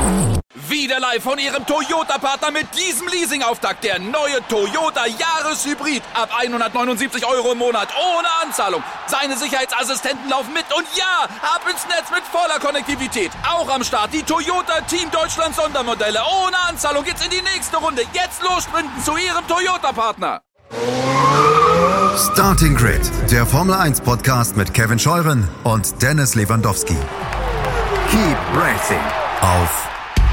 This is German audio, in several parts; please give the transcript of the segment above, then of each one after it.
Wieder live von Ihrem Toyota-Partner mit diesem Leasing-Auftakt. Der neue Toyota Jahreshybrid. Ab 179 € im Monat. Ohne Anzahlung. Seine Sicherheitsassistenten laufen mit. Und ja, ab ins Netz mit voller Konnektivität. Auch am Start die Toyota Team Deutschland Sondermodelle. Ohne Anzahlung geht's in die nächste Runde. Jetzt los sprinten zu Ihrem Toyota-Partner. Starting Grid, der Formel 1 Podcast mit Kevin Scheuren und Dennis Lewandowski. Keep racing auf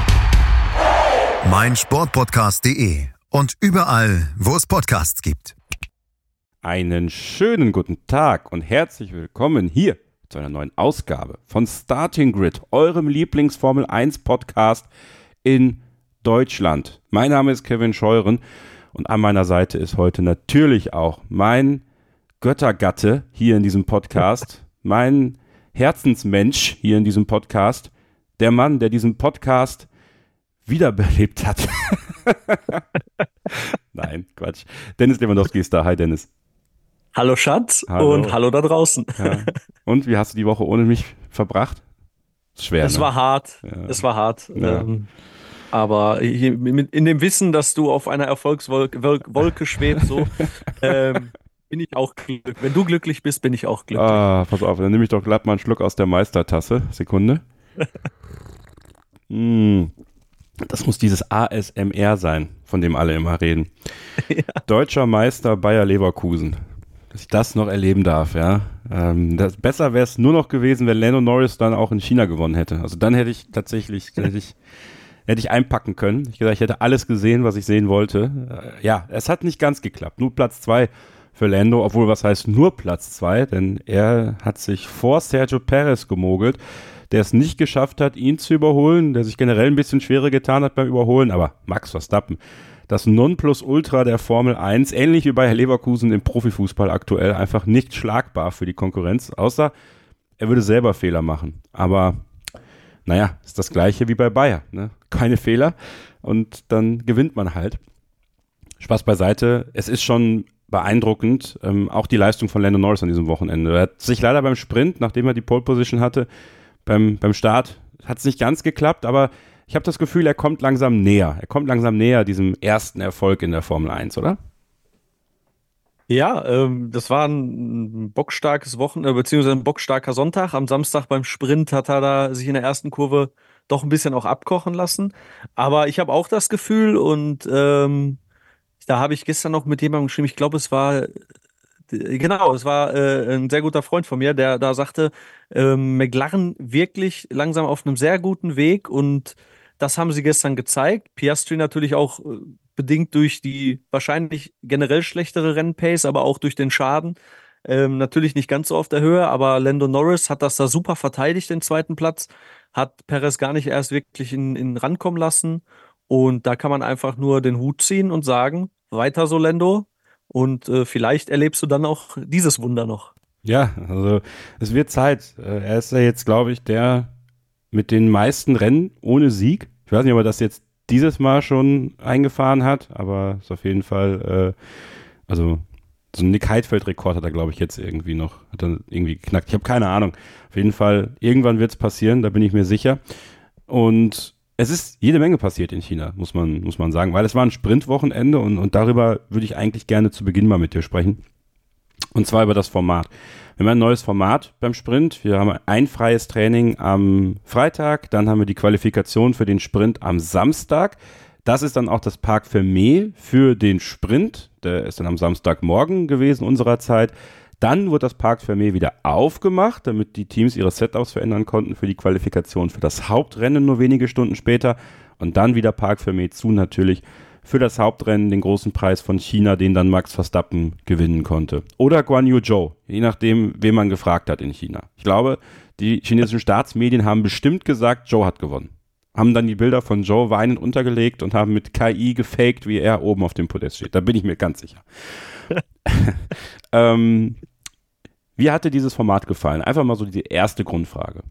meinsportpodcast.de und überall, wo es Podcasts gibt. Einen schönen guten Tag und herzlich willkommen hier zu einer neuen Ausgabe von Starting Grid, eurem Lieblings-Formel 1 Podcast in Deutschland. Mein Name ist Kevin Scheuren und an meiner Seite ist heute natürlich auch mein Göttergatte hier in diesem Podcast, mein Herzensmensch hier in diesem Podcast, der Mann, der diesen Podcast wiederbelebt hat. Nein, Quatsch. Dennis Lewandowski ist da. Hi, Dennis. Hallo Schatz Hallo. Und hallo da draußen. Ja. Und wie hast du die Woche ohne mich verbracht? Schwer, Es ne? war hart, Ja. es war hart. Ja. Aber hier, in dem Wissen, dass du auf einer Erfolgswolke schwebst, so, bin ich auch glücklich. Wenn du glücklich bist, bin ich auch glücklich. Pass auf, dann nehme ich doch glatt mal einen Schluck aus der Meistertasse. Sekunde. Das muss dieses ASMR sein, von dem alle immer reden. Ja. Deutscher Meister Bayer Leverkusen. Dass ich das noch erleben darf, ja. Besser wäre es nur noch gewesen, wenn Lando Norris dann auch in China gewonnen hätte. Also dann hätte ich tatsächlich, hätte ich einpacken können. Ich hätte alles gesehen, was ich sehen wollte. Ja, es hat nicht ganz geklappt. Nur Platz 2 für Lando, obwohl was heißt nur Platz 2, denn er hat sich vor Sergio Perez gemogelt, der es nicht geschafft hat, ihn zu überholen, der sich generell ein bisschen schwerer getan hat beim Überholen, aber Max Verstappen, das Nonplusultra der Formel 1, ähnlich wie bei Leverkusen im Profifußball aktuell, einfach nicht schlagbar für die Konkurrenz, außer er würde selber Fehler machen. Aber naja, ist das gleiche wie bei Bayer, ne? Keine Fehler und dann gewinnt man halt. Spaß beiseite, es ist schon beeindruckend, auch die Leistung von Lando Norris an diesem Wochenende. Er hat sich leider beim Sprint, nachdem er die Pole Position hatte, beim Start hat es nicht ganz geklappt, aber ich habe das Gefühl, er kommt langsam näher. Er kommt langsam näher diesem ersten Erfolg in der Formel 1, oder? Ja, das war ein bockstarkes Wochenende, beziehungsweise ein bockstarker Sonntag. Am Samstag beim Sprint hat er da sich in der ersten Kurve doch ein bisschen auch abkochen lassen. Aber ich habe auch das Gefühl und da habe ich gestern noch mit jemandem geschrieben, ich glaube, es war ein sehr guter Freund von mir, der da sagte, McLaren wirklich langsam auf einem sehr guten Weg und das haben sie gestern gezeigt. Piastri natürlich auch bedingt durch die wahrscheinlich generell schlechtere Rennpace, aber auch durch den Schaden. Natürlich nicht ganz so auf der Höhe, aber Lando Norris hat das da super verteidigt, den zweiten Platz, hat Perez gar nicht erst wirklich in rankommen lassen und da kann man einfach nur den Hut ziehen und sagen, weiter so Lando. Und vielleicht erlebst du dann auch dieses Wunder noch. Ja, also es wird Zeit. Er ist ja jetzt, glaube ich, der mit den meisten Rennen ohne Sieg. Ich weiß nicht, ob er das jetzt dieses Mal schon eingefahren hat, aber ist auf jeden Fall, also so ein Nick Heidfeld-Rekord hat er, glaube ich, jetzt irgendwie noch, hat er irgendwie geknackt. Ich habe keine Ahnung. Auf jeden Fall, irgendwann wird es passieren, da bin ich mir sicher. Und es ist jede Menge passiert in China, muss man sagen, weil es war ein Sprintwochenende und darüber würde ich eigentlich gerne zu Beginn mal mit dir sprechen. Und zwar über das Format. Wir haben ein neues Format beim Sprint. Wir haben ein freies Training am Freitag, dann haben wir die Qualifikation für den Sprint am Samstag. Das ist dann auch das Parc Fermé für den Sprint. Der ist dann am Samstagmorgen gewesen unserer Zeit. Dann wurde das Parc Fermé wieder aufgemacht, damit die Teams ihre Setups verändern konnten für die Qualifikation für das Hauptrennen nur wenige Stunden später. Und dann wieder Parc Fermé zu natürlich für das Hauptrennen, den großen Preis von China, den dann Max Verstappen gewinnen konnte. Oder Guan Yu Zhou, je nachdem, wen man gefragt hat in China. Ich glaube, die chinesischen Staatsmedien haben bestimmt gesagt, Zhou hat gewonnen. Haben dann die Bilder von Zhou weinend untergelegt und haben mit KI gefaked, wie er oben auf dem Podest steht. Da bin ich mir ganz sicher. Wie hat dir dieses Format gefallen? Einfach mal so die erste Grundfrage.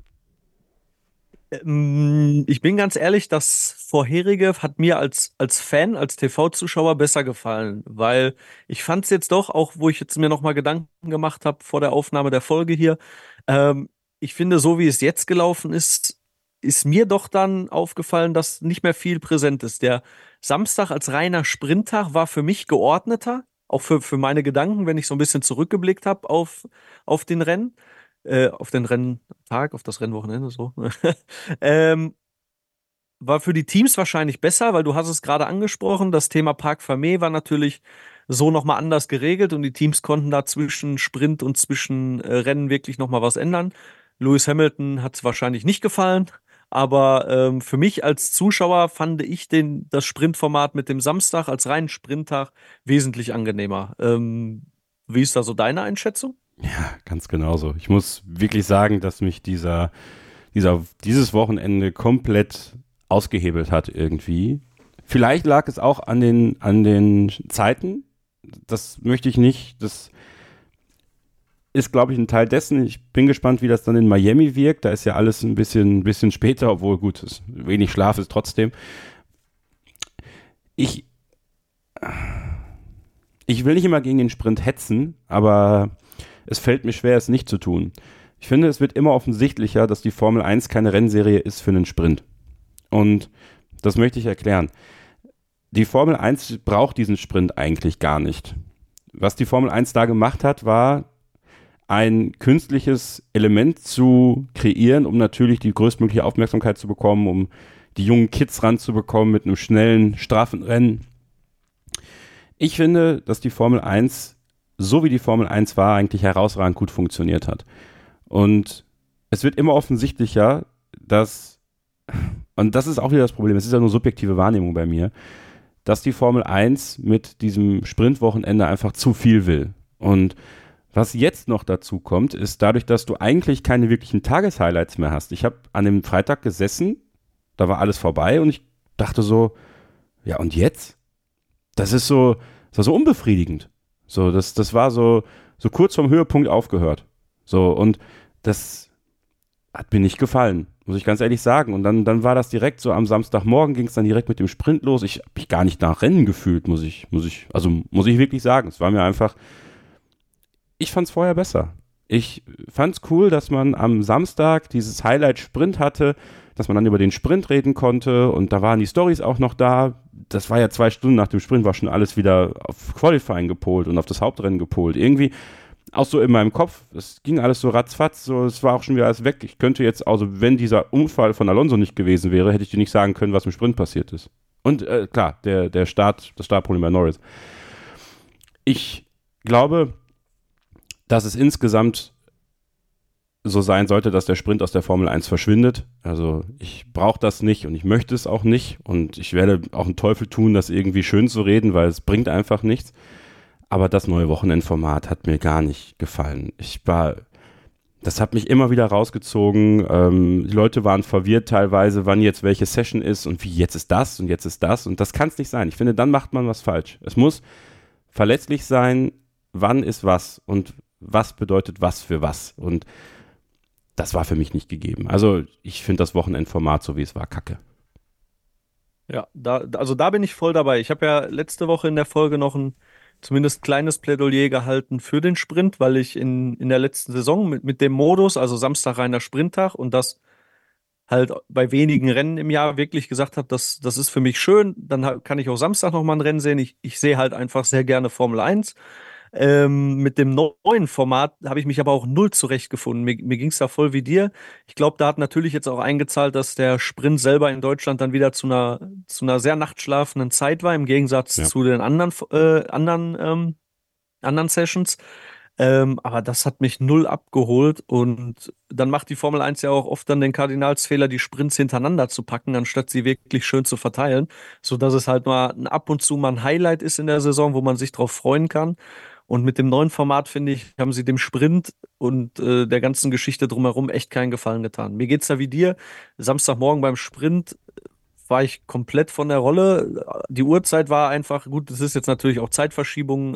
Ich bin ganz ehrlich, das vorherige hat mir als Fan, als TV-Zuschauer besser gefallen, weil ich fand es jetzt doch, auch wo ich jetzt mir nochmal Gedanken gemacht habe vor der Aufnahme der Folge hier, ich finde, so wie es jetzt gelaufen ist, ist mir doch dann aufgefallen, dass nicht mehr viel präsent ist. Der Samstag als reiner Sprinttag war für mich geordneter, auch für meine Gedanken, wenn ich so ein bisschen zurückgeblickt habe auf den Rennen, auf den Renntag, auf das Rennwochenende, so. ähm, War für die Teams wahrscheinlich besser, weil du hast es gerade angesprochen, das Thema Parc Fermé war natürlich so nochmal anders geregelt und die Teams konnten da zwischen Sprint und zwischen Rennen wirklich nochmal was ändern. Lewis Hamilton hat es wahrscheinlich nicht gefallen, aber für mich als Zuschauer fand ich das Sprintformat mit dem Samstag als reinen Sprinttag wesentlich angenehmer. Wie ist da so deine Einschätzung? Ja, ganz genauso. Ich muss wirklich sagen, dass mich dieses Wochenende komplett ausgehebelt hat irgendwie. Vielleicht lag es auch an den Zeiten. Das möchte ich nicht. Das ist, glaube ich, ein Teil dessen. Ich bin gespannt, wie das dann in Miami wirkt. Da ist ja alles ein bisschen später, obwohl gut, wenig Schlaf ist trotzdem. Ich will nicht immer gegen den Sprint hetzen, aber es fällt mir schwer, es nicht zu tun. Ich finde, es wird immer offensichtlicher, dass die Formel 1 keine Rennserie ist für einen Sprint. Und das möchte ich erklären. Die Formel 1 braucht diesen Sprint eigentlich gar nicht. Was die Formel 1 da gemacht hat, war ein künstliches Element zu kreieren, um natürlich die größtmögliche Aufmerksamkeit zu bekommen, um die jungen Kids ranzubekommen mit einem schnellen, straffen Rennen. Ich finde, dass die Formel 1, so wie die Formel 1 war, eigentlich herausragend gut funktioniert hat. Und es wird immer offensichtlicher, und das ist auch wieder das Problem, es ist ja nur subjektive Wahrnehmung bei mir, dass die Formel 1 mit diesem Sprintwochenende einfach zu viel will. Und was jetzt noch dazu kommt, ist dadurch, dass du eigentlich keine wirklichen Tageshighlights mehr hast. Ich habe an dem Freitag gesessen, da war alles vorbei und ich dachte so, ja und jetzt? Das war so unbefriedigend. So, das war so kurz vorm Höhepunkt aufgehört. So, und das hat mir nicht gefallen, muss ich ganz ehrlich sagen. Und dann war das direkt so am Samstagmorgen, ging es dann direkt mit dem Sprint los. Ich habe mich gar nicht nach Rennen gefühlt, muss ich wirklich sagen. Es war mir einfach, ich fand es vorher besser. Ich fand es cool, dass man am Samstag dieses Highlight-Sprint hatte, dass man dann über den Sprint reden konnte und da waren die Storys auch noch da. Das war ja 2 Stunden nach dem Sprint, war schon alles wieder auf Qualifying gepolt und auf das Hauptrennen gepolt. Irgendwie auch so in meinem Kopf, es ging alles so ratzfatz, so, es war auch schon wieder alles weg. Ich könnte jetzt, also wenn dieser Unfall von Alonso nicht gewesen wäre, hätte ich dir nicht sagen können, was im Sprint passiert ist. Und klar, das Startproblem bei Norris. Ich glaube, dass es insgesamt so sein sollte, dass der Sprint aus der Formel 1 verschwindet. Also ich brauche das nicht und ich möchte es auch nicht und ich werde auch einen Teufel tun, das irgendwie schön zu reden, weil es bringt einfach nichts. Aber das neue Wochenendformat hat mir gar nicht gefallen. Das hat mich immer wieder rausgezogen. Die Leute waren verwirrt teilweise, wann jetzt welche Session ist und wie jetzt ist das und jetzt ist das. Und das kann es nicht sein. Ich finde, dann macht man was falsch. Es muss verletzlich sein, wann ist was und was bedeutet was für was. Und das war für mich nicht gegeben. Also ich finde das Wochenendformat, so wie es war, kacke. Ja, da bin ich voll dabei. Ich habe ja letzte Woche in der Folge noch ein zumindest kleines Plädoyer gehalten für den Sprint, weil ich in der letzten Saison mit dem Modus, also Samstag reiner Sprinttag und das halt bei wenigen Rennen im Jahr wirklich gesagt habe, das ist für mich schön, dann kann ich auch Samstag nochmal ein Rennen sehen. Ich sehe halt einfach sehr gerne Formel 1. Mit dem neuen Format habe ich mich aber auch null zurechtgefunden. Mir ging es da voll wie dir. Ich glaube, da hat natürlich jetzt auch eingezahlt, dass der Sprint selber in Deutschland dann wieder zu einer sehr nachtschlafenden Zeit war, im Gegensatz zu den anderen Sessions. Aber das hat mich null abgeholt und dann macht die Formel 1 ja auch oft dann den Kardinalsfehler, die Sprints hintereinander zu packen, anstatt sie wirklich schön zu verteilen, sodass es halt mal ab und zu mal ein Highlight ist in der Saison, wo man sich drauf freuen kann. Und mit dem neuen Format, finde ich, haben sie dem Sprint und der ganzen Geschichte drumherum echt keinen Gefallen getan. Mir geht's da wie dir. Samstagmorgen beim Sprint war ich komplett von der Rolle. Die Uhrzeit war einfach, gut, das ist jetzt natürlich auch Zeitverschiebung,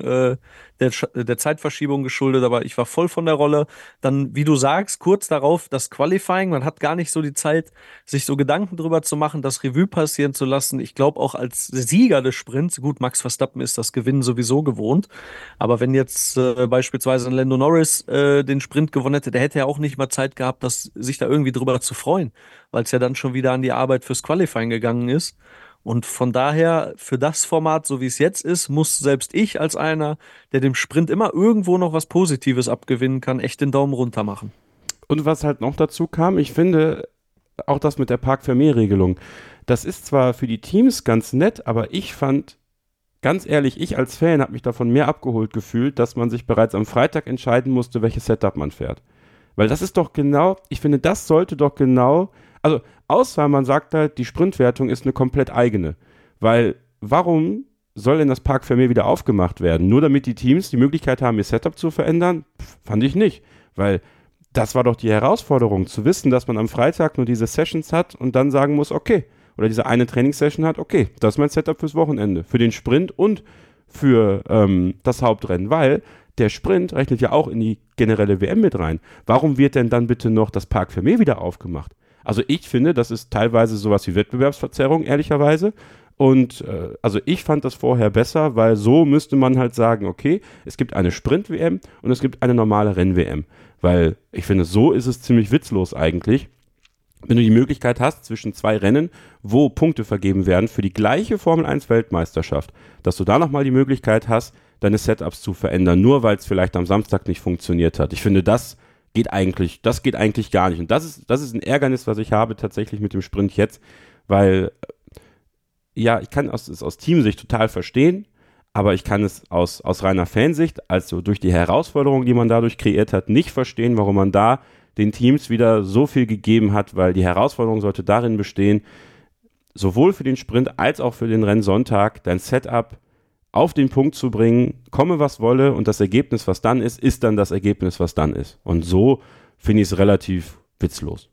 der Zeitverschiebung geschuldet, aber ich war voll von der Rolle. Dann, wie du sagst, kurz darauf das Qualifying, man hat gar nicht so die Zeit, sich so Gedanken drüber zu machen, das Revue passieren zu lassen. Ich glaube auch als Sieger des Sprints, gut, Max Verstappen ist das Gewinnen sowieso gewohnt, aber wenn jetzt beispielsweise Lando Norris den Sprint gewonnen hätte, der hätte ja auch nicht mal Zeit gehabt, sich da irgendwie drüber zu freuen, weil es ja dann schon wieder an die Arbeit fürs Qualifying gegangen ist. Und von daher, für das Format, so wie es jetzt ist, muss selbst ich als einer, der dem Sprint immer irgendwo noch was Positives abgewinnen kann, echt den Daumen runter machen. Und was halt noch dazu kam, ich finde, auch das mit der Parc-Fermé-Regelung, das ist zwar für die Teams ganz nett, aber ich fand, ganz ehrlich, ich als Fan habe mich davon mehr abgeholt gefühlt, dass man sich bereits am Freitag entscheiden musste, welches Setup man fährt. Weil das ist doch genau, ich finde, das sollte doch genau, also außer man sagt halt, die Sprintwertung ist eine komplett eigene. Weil warum soll denn das Parc-Fermé wieder aufgemacht werden? Nur damit die Teams die Möglichkeit haben, ihr Setup zu verändern? Fand ich nicht. Weil das war doch die Herausforderung, zu wissen, dass man am Freitag nur diese Sessions hat und dann sagen muss, okay, oder diese eine Trainingssession hat, okay, das ist mein Setup fürs Wochenende, für den Sprint und für das Hauptrennen, weil der Sprint rechnet ja auch in die generelle WM mit rein. Warum wird denn dann bitte noch das Parc-Fermé wieder aufgemacht? Also ich finde, das ist teilweise sowas wie Wettbewerbsverzerrung, ehrlicherweise. Und also ich fand das vorher besser, weil so müsste man halt sagen, okay, es gibt eine Sprint-WM und es gibt eine normale Renn-WM. Weil ich finde, so ist es ziemlich witzlos eigentlich, wenn du die Möglichkeit hast, zwischen zwei Rennen, wo Punkte vergeben werden für die gleiche Formel-1-Weltmeisterschaft, dass du da nochmal die Möglichkeit hast, deine Setups zu verändern, nur weil es vielleicht am Samstag nicht funktioniert hat. Ich finde, das geht eigentlich gar nicht. Und das ist ein Ärgernis, was ich habe tatsächlich mit dem Sprint jetzt, weil, ja, ich kann es aus Teamsicht total verstehen, aber ich kann es aus reiner Fansicht, also durch die Herausforderung, die man dadurch kreiert hat, nicht verstehen, warum man da den Teams wieder so viel gegeben hat, weil die Herausforderung sollte darin bestehen, sowohl für den Sprint als auch für den Rennsonntag dein Setup auf den Punkt zu bringen, komme was wolle und das Ergebnis, was dann ist dann das Ergebnis, was dann ist. Und so finde ich es relativ witzlos.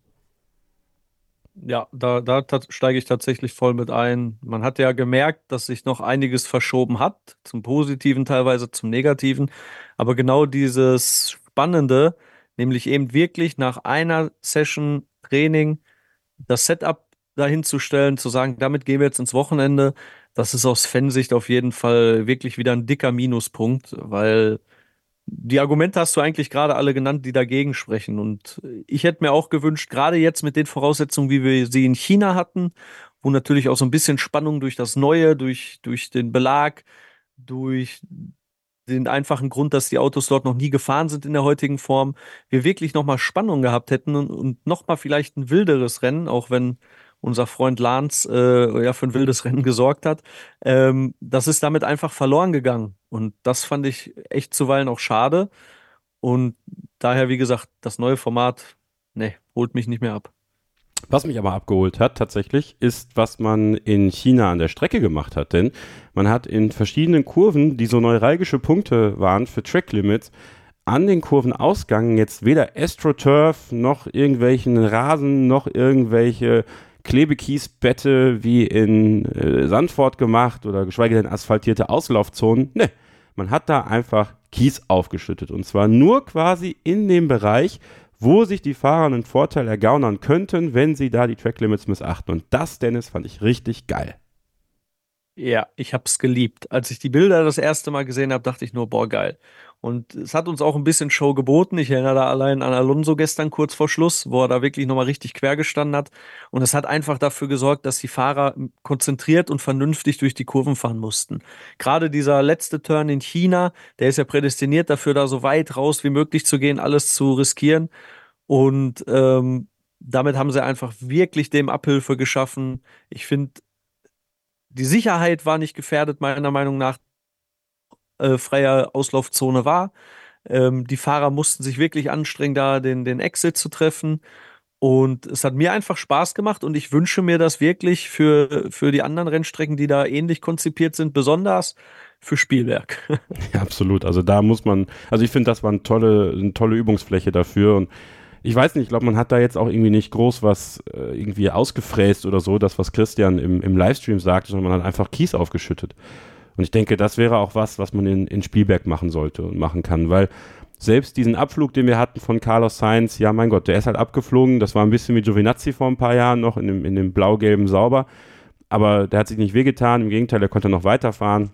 Ja, da steige ich tatsächlich voll mit ein. Man hat ja gemerkt, dass sich noch einiges verschoben hat, zum Positiven teilweise, zum Negativen. Aber genau dieses Spannende, nämlich eben wirklich nach einer Session Training das Setup dahin zu stellen, zu sagen, damit gehen wir jetzt ins Wochenende, das ist aus Fansicht auf jeden Fall wirklich wieder ein dicker Minuspunkt, weil die Argumente hast du eigentlich gerade alle genannt, die dagegen sprechen. Und ich hätte mir auch gewünscht, gerade jetzt mit den Voraussetzungen, wie wir sie in China hatten, wo natürlich auch so ein bisschen Spannung durch das Neue, durch den Belag, durch den einfachen Grund, dass die Autos dort noch nie gefahren sind in der heutigen Form, wir wirklich nochmal Spannung gehabt hätten und nochmal vielleicht ein wilderes Rennen, auch wenn unser Freund Lance ja für ein wildes Rennen gesorgt hat. Das ist damit einfach verloren gegangen. Und das fand ich echt zuweilen auch schade. Und daher, wie gesagt, das neue Format, ne, holt mich nicht mehr ab. Was mich aber abgeholt hat tatsächlich, ist, was man in China an der Strecke gemacht hat. Denn man hat in verschiedenen Kurven, die so neuralgische Punkte waren für Track Limits, an den Kurvenausgängen jetzt weder AstroTurf noch irgendwelchen Rasen noch irgendwelche Klebekiesbette wie in Sandford gemacht oder geschweige denn asphaltierte Auslaufzonen. Ne, man hat da einfach Kies aufgeschüttet und zwar nur quasi in dem Bereich, wo sich die Fahrer einen Vorteil ergaunern könnten, wenn sie da die Tracklimits missachten. Und das, Dennis, fand ich richtig geil. Ja, ich hab's geliebt. Als ich die Bilder das erste Mal gesehen habe, dachte ich nur, boah, geil. Und es hat uns auch ein bisschen Show geboten. Ich erinnere da allein an Alonso gestern kurz vor Schluss, wo er da wirklich nochmal richtig quer gestanden hat. Und es hat einfach dafür gesorgt, dass die Fahrer konzentriert und vernünftig durch die Kurven fahren mussten. Gerade dieser letzte Turn in China, der ist ja prädestiniert dafür, da so weit raus wie möglich zu gehen, alles zu riskieren. Und damit haben sie einfach wirklich dem Abhilfe geschaffen. Ich finde, die Sicherheit war nicht gefährdet, meiner Meinung nach. Freie Auslaufzone war. Die Fahrer mussten sich wirklich anstrengen, da den Exit zu treffen. Und es hat mir einfach Spaß gemacht und ich wünsche mir das wirklich für die anderen Rennstrecken, die da ähnlich konzipiert sind, besonders für Spielberg. Ja, absolut. Also da muss man, also ich finde, das war eine tolle Übungsfläche dafür und ich weiß nicht, ich glaube, man hat da jetzt auch irgendwie nicht groß was irgendwie ausgefräst oder so, das, was Christian im Livestream sagte, sondern man hat einfach Kies aufgeschüttet. Und ich denke, das wäre auch was man in Spielberg machen sollte und machen kann, weil selbst diesen Abflug, den wir hatten von Carlos Sainz, ja mein Gott, der ist halt abgeflogen, das war ein bisschen wie Giovinazzi vor ein paar Jahren noch in dem blau-gelben Sauber, aber der hat sich nicht wehgetan, im Gegenteil, der konnte noch weiterfahren.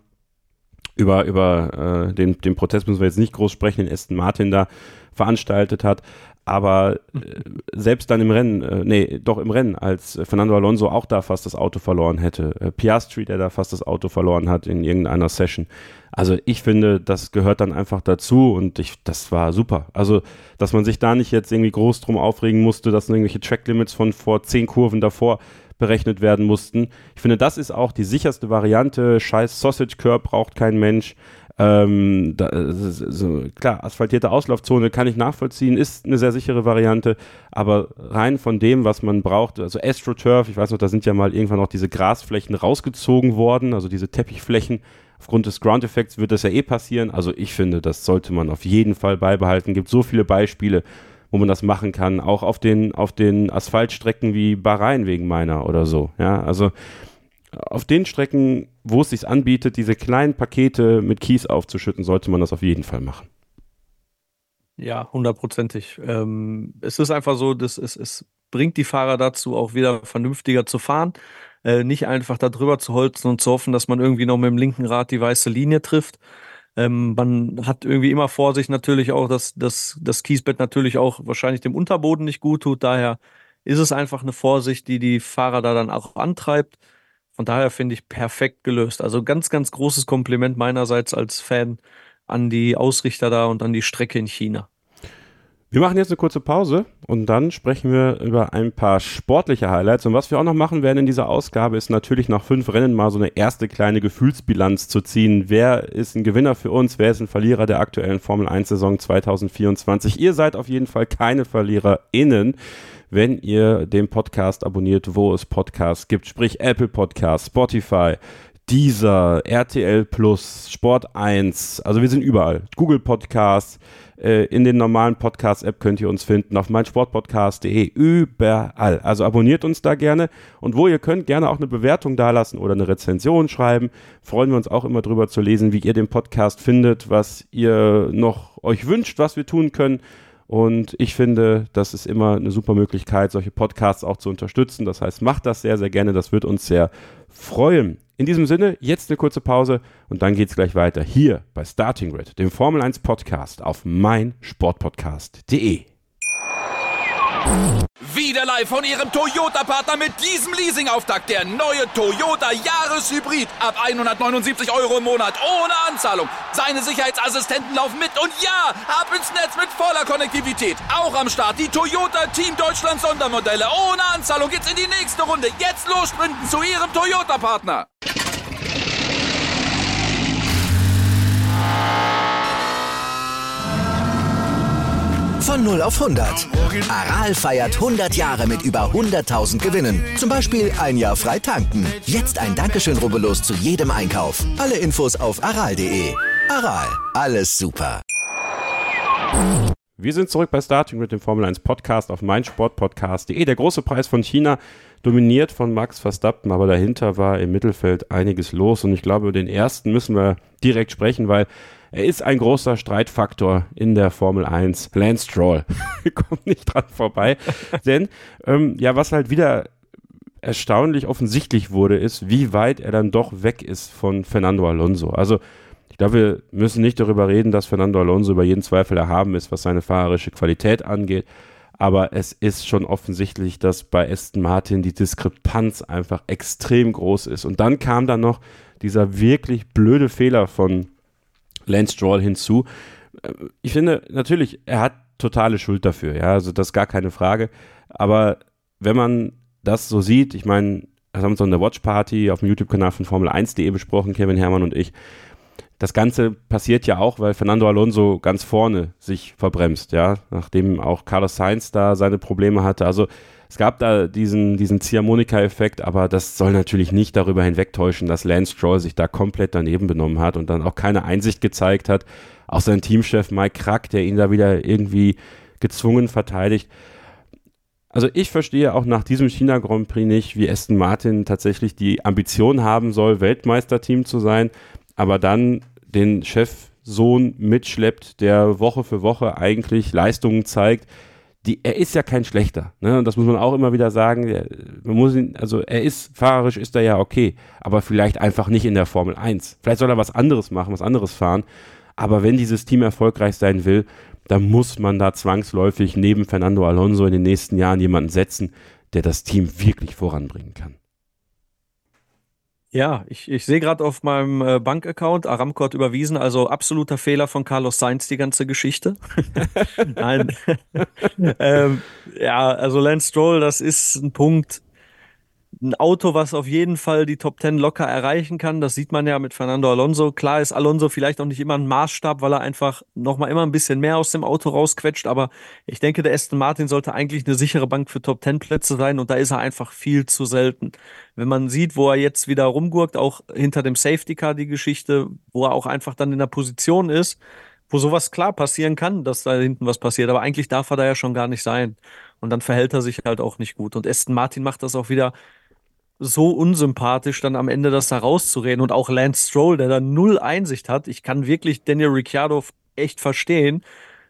Über den Protest müssen wir jetzt nicht groß sprechen, den Aston Martin da veranstaltet hat, aber selbst dann im Rennen, als Fernando Alonso auch da fast das Auto verloren hätte, Piastri, der da fast das Auto verloren hat in irgendeiner Session. Also ich finde, das gehört dann einfach dazu und das war super. Also, dass man sich da nicht jetzt irgendwie groß drum aufregen musste, dass irgendwelche Tracklimits von vor 10 Kurven davor berechnet werden mussten. Ich finde, das ist auch die sicherste Variante. Scheiß Sausage Curb braucht kein Mensch. Klar, asphaltierte Auslaufzone kann ich nachvollziehen, ist eine sehr sichere Variante, aber rein von dem, was man braucht, also AstroTurf, ich weiß noch, da sind ja mal irgendwann auch diese Grasflächen rausgezogen worden, also diese Teppichflächen, aufgrund des Ground-Effekts wird das ja passieren, also ich finde, das sollte man auf jeden Fall beibehalten, gibt so viele Beispiele, wo man das machen kann, auch auf den Asphaltstrecken wie Bahrain wegen meiner oder so, ja, also auf den Strecken, wo es sich anbietet, diese kleinen Pakete mit Kies aufzuschütten, sollte man das auf jeden Fall machen. Ja, 100%. Es ist einfach so, dass es bringt die Fahrer dazu, auch wieder vernünftiger zu fahren. Nicht einfach da drüber zu holzen und zu hoffen, dass man irgendwie noch mit dem linken Rad die weiße Linie trifft. Man hat irgendwie immer vor sich natürlich auch, dass das Kiesbett natürlich auch wahrscheinlich dem Unterboden nicht gut tut. Daher ist es einfach eine Vorsicht, die Fahrer da dann auch antreibt. Von daher finde ich perfekt gelöst. Also ganz, ganz großes Kompliment meinerseits als Fan an die Ausrichter da und an die Strecke in China. Wir machen jetzt eine kurze Pause und dann sprechen wir über ein paar sportliche Highlights. Und was wir auch noch machen werden in dieser Ausgabe, ist natürlich nach 5 Rennen mal so eine erste kleine Gefühlsbilanz zu ziehen. Wer ist ein Gewinner für uns? Wer ist ein Verlierer der aktuellen Formel-1-Saison 2024? Ihr seid auf jeden Fall keine VerliererInnen, wenn ihr den Podcast abonniert, wo es Podcasts gibt, sprich Apple Podcasts, Spotify, Deezer, RTL Plus, Sport 1, also wir sind überall. Google Podcasts, in den normalen Podcast-App könnt ihr uns finden, auf meinsportpodcast.de, überall. Also abonniert uns da gerne und wo ihr könnt, gerne auch eine Bewertung dalassen oder eine Rezension schreiben. Freuen wir uns auch immer drüber zu lesen, wie ihr den Podcast findet, was ihr noch euch wünscht, was wir tun können. Und ich finde, das ist immer eine super Möglichkeit, solche Podcasts auch zu unterstützen. Das heißt, macht das sehr, sehr gerne. Das wird uns sehr freuen. In diesem Sinne, jetzt eine kurze Pause und dann geht's gleich weiter hier bei Starting Grid, dem Formel 1 Podcast auf meinsportpodcast.de. Wieder live von Ihrem Toyota-Partner mit diesem Leasing-Auftakt. Der neue Toyota Jahreshybrid. Ab 179 € im Monat. Ohne Anzahlung. Seine Sicherheitsassistenten laufen mit. Und ja, ab ins Netz mit voller Konnektivität. Auch am Start die Toyota Team Deutschland Sondermodelle. Ohne Anzahlung geht's in die nächste Runde. Jetzt los sprinten zu Ihrem Toyota-Partner. Von 0 auf 100. Aral feiert 100 Jahre mit über 100.000 Gewinnen. Zum Beispiel ein Jahr frei tanken. Jetzt ein Dankeschön, rubbellos zu jedem Einkauf. Alle Infos auf aral.de. Aral, alles super. Wir sind zurück bei Starting mit dem Formel 1 Podcast auf meinsportpodcast.de. Der große Preis von China, dominiert von Max Verstappen, aber dahinter war im Mittelfeld einiges los und ich glaube, über den ersten müssen wir direkt sprechen, weil er ist ein großer Streitfaktor in der Formel 1. Lance Stroll kommt nicht dran vorbei, denn was halt wieder erstaunlich offensichtlich wurde, ist, wie weit er dann doch weg ist von Fernando Alonso. Also ich glaube, wir müssen nicht darüber reden, dass Fernando Alonso über jeden Zweifel erhaben ist, was seine fahrerische Qualität angeht. Aber es ist schon offensichtlich, dass bei Aston Martin die Diskrepanz einfach extrem groß ist. Und dann kam dann noch dieser wirklich blöde Fehler von Lance Stroll hinzu. Ich finde, natürlich, er hat totale Schuld dafür, ja, also das ist gar keine Frage. Aber wenn man das so sieht, ich meine, das haben wir so in der Watch Party auf dem YouTube-Kanal von Formel1.de besprochen, Kevin Herrmann und ich. Das Ganze passiert ja auch, weil Fernando Alonso ganz vorne sich verbremst, ja, nachdem auch Carlos Sainz da seine Probleme hatte. Also es gab da diesen Ziehharmonika-Effekt, aber das soll natürlich nicht darüber hinwegtäuschen, dass Lance Stroll sich da komplett daneben benommen hat und dann auch keine Einsicht gezeigt hat. Auch sein Teamchef Mike Krack, der ihn da wieder irgendwie gezwungen verteidigt. Also ich verstehe auch nach diesem China Grand Prix nicht, wie Aston Martin tatsächlich die Ambition haben soll, Weltmeisterteam zu sein, aber dann den Chefsohn mitschleppt, der Woche für Woche eigentlich Leistungen zeigt. Er ist ja kein Schlechter, ne? Und das muss man auch immer wieder sagen. Er ist fahrerisch, ist er ja okay, aber vielleicht einfach nicht in der Formel 1. Vielleicht soll er was anderes machen, was anderes fahren. Aber wenn dieses Team erfolgreich sein will, dann muss man da zwangsläufig neben Fernando Alonso in den nächsten Jahren jemanden setzen, der das Team wirklich voranbringen kann. Ja, ich sehe gerade auf meinem Bankaccount, Aramco hat überwiesen, also absoluter Fehler von Carlos Sainz, die ganze Geschichte. Nein. Ja, also Lance Stroll, das ist ein Punkt, ein Auto, was auf jeden Fall die Top 10 locker erreichen kann. Das sieht man ja mit Fernando Alonso. Klar ist Alonso vielleicht auch nicht immer ein Maßstab, weil er einfach nochmal immer ein bisschen mehr aus dem Auto rausquetscht. Aber ich denke, der Aston Martin sollte eigentlich eine sichere Bank für Top 10 Plätze sein. Und da ist er einfach viel zu selten. Wenn man sieht, wo er jetzt wieder rumgurkt, auch hinter dem Safety Car die Geschichte, wo er auch einfach dann in der Position ist, wo sowas klar passieren kann, dass da hinten was passiert. Aber eigentlich darf er da ja schon gar nicht sein. Und dann verhält er sich halt auch nicht gut. Und Aston Martin macht das auch wieder so unsympathisch, dann am Ende das da rauszureden. Und auch Lance Stroll, der da null Einsicht hat. Ich kann wirklich Daniel Ricciardo echt verstehen,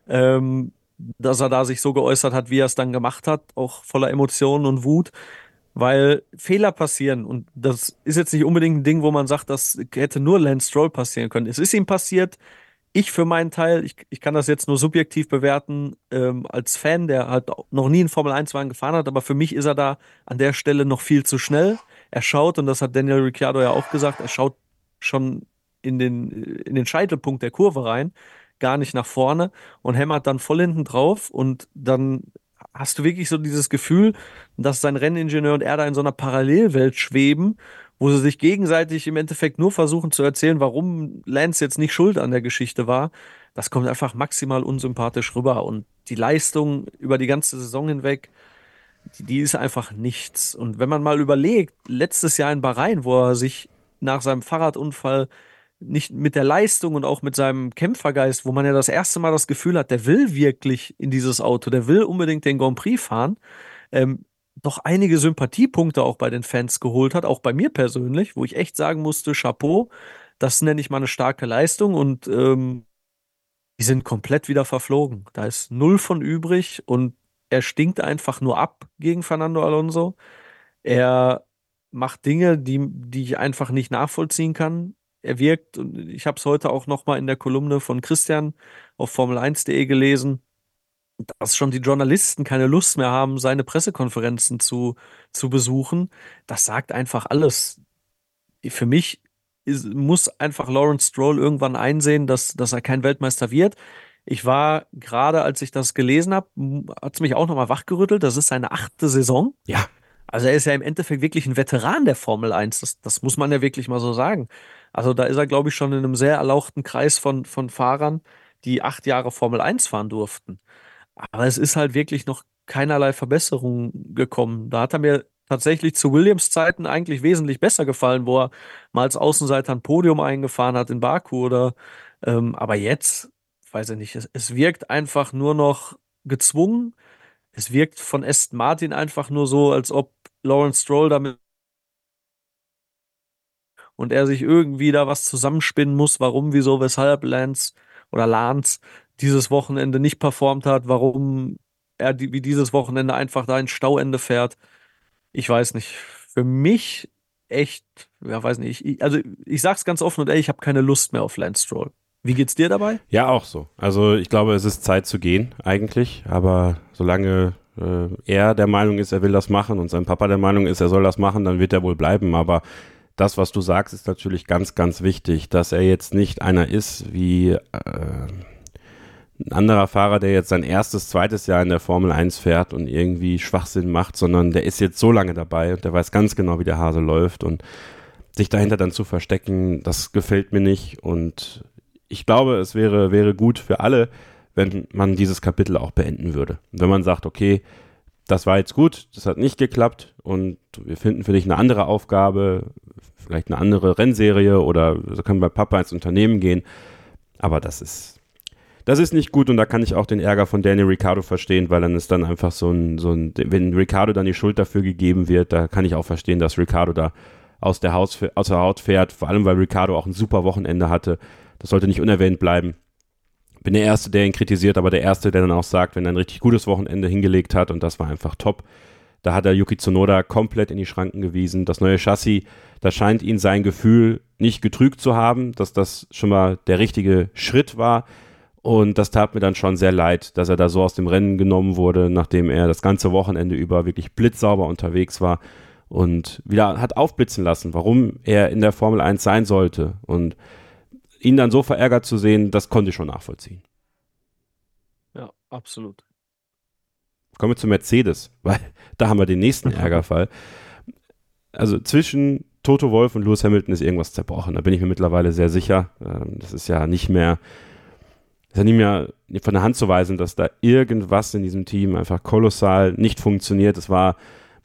dass er da sich so geäußert hat, wie er es dann gemacht hat, auch voller Emotionen und Wut, weil Fehler passieren. Und das ist jetzt nicht unbedingt ein Ding, wo man sagt, das hätte nur Lance Stroll passieren können. Es ist ihm passiert. Ich für meinen Teil, ich kann das jetzt nur subjektiv bewerten, als Fan, der halt noch nie einen Formel-1-Wagen gefahren hat, aber für mich ist er da an der Stelle noch viel zu schnell. Er schaut, und das hat Daniel Ricciardo ja auch gesagt, er schaut schon in den Scheitelpunkt der Kurve rein, gar nicht nach vorne und hämmert dann voll hinten drauf und dann hast du wirklich so dieses Gefühl, dass sein Renningenieur und er da in so einer Parallelwelt schweben, wo sie sich gegenseitig im Endeffekt nur versuchen zu erzählen, warum Lance jetzt nicht schuld an der Geschichte war. Das kommt einfach maximal unsympathisch rüber. Und die Leistung über die ganze Saison hinweg, die ist einfach nichts. Und wenn man mal überlegt, letztes Jahr in Bahrain, wo er sich nach seinem Fahrradunfall nicht mit der Leistung und auch mit seinem Kämpfergeist, wo man ja das erste Mal das Gefühl hat, der will wirklich in dieses Auto, der will unbedingt den Grand Prix fahren, doch einige Sympathiepunkte auch bei den Fans geholt hat, auch bei mir persönlich, wo ich echt sagen musste, Chapeau, das nenne ich mal eine starke Leistung und die sind komplett wieder verflogen. Da ist null von übrig und er stinkt einfach nur ab gegen Fernando Alonso. Er macht Dinge, die ich einfach nicht nachvollziehen kann. Er wirkt, und ich habe es heute auch nochmal in der Kolumne von Christian auf Formel1.de gelesen, dass schon die Journalisten keine Lust mehr haben, seine Pressekonferenzen zu besuchen. Das sagt einfach alles. Für mich muss einfach Lawrence Stroll irgendwann einsehen, dass er kein Weltmeister wird. Ich war gerade, als ich das gelesen habe, hat es mich auch nochmal wachgerüttelt. Das ist seine 8. Saison. Ja. Also er ist ja im Endeffekt wirklich ein Veteran der Formel 1. Das muss man ja wirklich mal so sagen. Also da ist er, glaube ich, schon in einem sehr erlauchten Kreis von Fahrern, die 8 Jahre Formel 1 fahren durften. Aber es ist halt wirklich noch keinerlei Verbesserung gekommen. Da hat er mir tatsächlich zu Williams Zeiten eigentlich wesentlich besser gefallen, wo er mal als Außenseiter ein Podium eingefahren hat in Baku oder aber jetzt, weiß ich nicht, es wirkt einfach nur noch gezwungen. Es wirkt von Aston Martin einfach nur so, als ob Lawrence Stroll damit und er sich irgendwie da was zusammenspinnen muss, warum, wieso, weshalb Lance dieses Wochenende nicht performt hat, warum er wie dieses Wochenende einfach da ins Stauende fährt. Ich weiß nicht. Für mich echt, ja, weiß nicht. Ich sag's ganz offen und ehrlich, ich habe keine Lust mehr auf Lance Stroll. Wie geht's dir dabei? Ja, auch so. Also ich glaube, es ist Zeit zu gehen eigentlich, aber solange er der Meinung ist, er will das machen und sein Papa der Meinung ist, er soll das machen, dann wird er wohl bleiben, aber das, was du sagst, ist natürlich ganz, ganz wichtig, dass er jetzt nicht einer ist wie ein anderer Fahrer, der jetzt sein zweites Jahr in der Formel 1 fährt und irgendwie Schwachsinn macht, sondern der ist jetzt so lange dabei und der weiß ganz genau, wie der Hase läuft und sich dahinter dann zu verstecken, das gefällt mir nicht und ich glaube, es wäre gut für alle, wenn man dieses Kapitel auch beenden würde. Und wenn man sagt, okay, das war jetzt gut, das hat nicht geklappt und wir finden für dich eine andere Aufgabe, vielleicht eine andere Rennserie oder so können bei Papa ins Unternehmen gehen, aber das das ist nicht gut und da kann ich auch den Ärger von Daniel Ricciardo verstehen, weil dann ist dann einfach wenn Ricciardo dann die Schuld dafür gegeben wird, da kann ich auch verstehen, dass Ricciardo da aus der Haut fährt, vor allem weil Ricciardo auch ein super Wochenende hatte. Das sollte nicht unerwähnt bleiben. Bin der Erste, der ihn kritisiert, aber der Erste, der dann auch sagt, wenn er ein richtig gutes Wochenende hingelegt hat und das war einfach top. Da hat er Yuki Tsunoda komplett in die Schranken gewiesen. Das neue Chassis, da scheint ihn sein Gefühl nicht getrügt zu haben, dass das schon mal der richtige Schritt war. Und das tat mir dann schon sehr leid, dass er da so aus dem Rennen genommen wurde, nachdem er das ganze Wochenende über wirklich blitzsauber unterwegs war und wieder hat aufblitzen lassen, warum er in der Formel 1 sein sollte. Und ihn dann so verärgert zu sehen, das konnte ich schon nachvollziehen. Ja, absolut. Kommen wir zu Mercedes, weil da haben wir den nächsten Ärgerfall. Also zwischen Toto Wolff und Lewis Hamilton ist irgendwas zerbrochen. Da bin ich mir mittlerweile sehr sicher. Das ist ja nicht mehr von der Hand zu weisen, dass da irgendwas in diesem Team einfach kolossal nicht funktioniert. Es war,